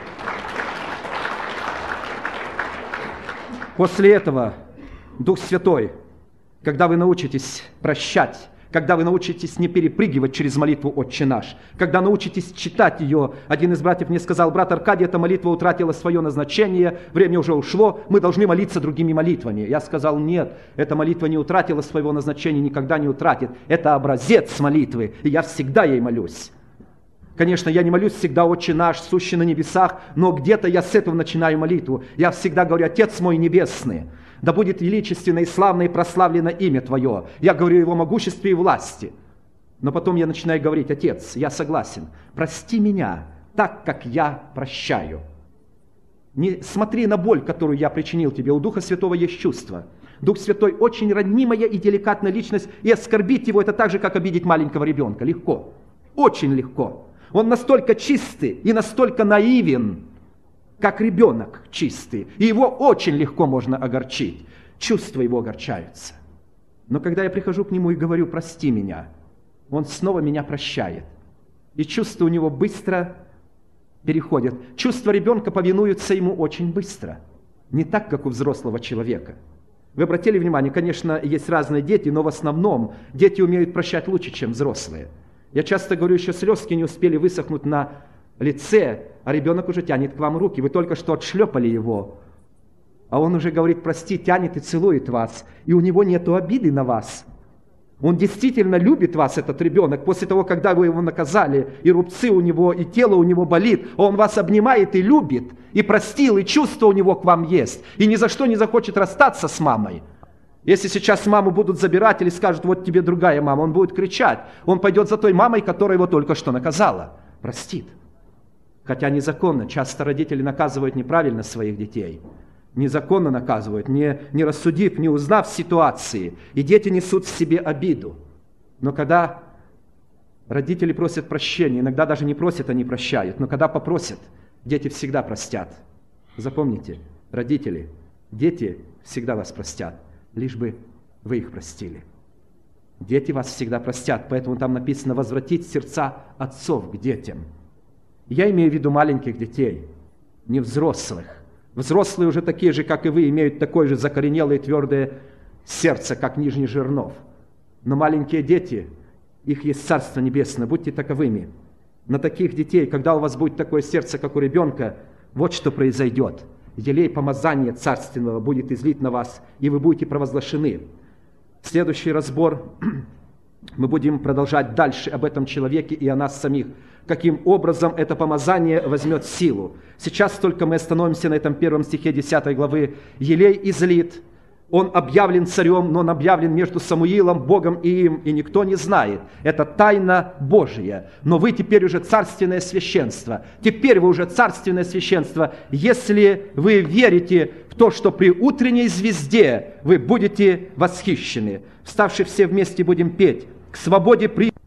После этого Дух Святой, когда вы научитесь прощать, когда вы научитесь не перепрыгивать через молитву «Отче наш», когда научитесь читать ее. Один из братьев мне сказал: брат Аркадий, эта молитва утратила свое назначение, время уже ушло, мы должны молиться другими молитвами. Я сказал: нет, эта молитва не утратила своего назначения, никогда не утратит. Это образец молитвы, и я всегда ей молюсь. Конечно, я не молюсь всегда «Отче наш, сущий на небесах», но где-то я с этого начинаю молитву. Я всегда говорю: Отец мой небесный, да будет величественно и славно и прославлено имя Твое. Я говорю о Его могуществе и власти. Но потом я начинаю говорить: Отец, я согласен, прости меня так, как я прощаю. Не смотри на боль, которую я причинил тебе. У Духа Святого есть чувство. Дух Святой очень ранимая и деликатная личность, и оскорбить его — это так же, как обидеть маленького ребенка. Легко, очень легко. Он настолько чистый и настолько наивен, как ребенок чистый, и его очень легко можно огорчить. Чувства его огорчаются. Но когда я прихожу к нему и говорю: прости меня, он снова меня прощает. И чувства у него быстро переходят. Чувства ребенка повинуются ему очень быстро. Не так, как у взрослого человека. Вы обратили внимание, конечно, есть разные дети, но в основном дети умеют прощать лучше, чем взрослые. Я часто говорю, еще слезки не успели высохнуть на лице, а ребенок уже тянет к вам руки. Вы только что отшлепали его, а он уже говорит: прости, тянет и целует вас. И у него нет обиды на вас. Он действительно любит вас, этот ребенок, после того, когда вы его наказали, и рубцы у него, и тело у него болит. Он вас обнимает и любит, и простил, и чувство у него к вам есть. И ни за что не захочет расстаться с мамой. Если сейчас маму будут забирать или скажут: вот тебе другая мама, он будет кричать. Он пойдет за той мамой, которая его только что наказала. Простит. Хотя незаконно. Часто родители наказывают неправильно своих детей. Незаконно наказывают, не рассудив, не узнав ситуации. И дети несут в себе обиду. Но когда родители просят прощения, иногда даже не просят, они прощают. Но когда попросят, дети всегда простят. Запомните, родители, дети всегда вас простят, лишь бы вы их простили. Дети вас всегда простят, поэтому там написано: возвратить сердца отцов к детям. Я имею в виду маленьких детей, не взрослых. Взрослые уже такие же, как и вы, имеют такое же закоренелое и твердое сердце, как нижний жернов. Но маленькие дети, их есть Царство Небесное, будьте таковыми. На таких детей, когда у вас будет такое сердце, как у ребенка, вот что произойдет. Елей помазания царственного будет излит на вас, и вы будете провозглашены. Следующий разбор мы будем продолжать дальше об этом человеке и о нас самих. Каким образом это помазание возьмет силу. Сейчас только мы остановимся на этом 1 стихе 10 главы. Елей излит, он объявлен царем, но он объявлен между Самуилом, Богом и им, и никто не знает. Это тайна Божия. Но вы теперь уже царственное священство. Теперь вы уже царственное священство, если вы верите в то, что при утренней звезде вы будете восхищены. Вставши все вместе будем петь: к свободе при...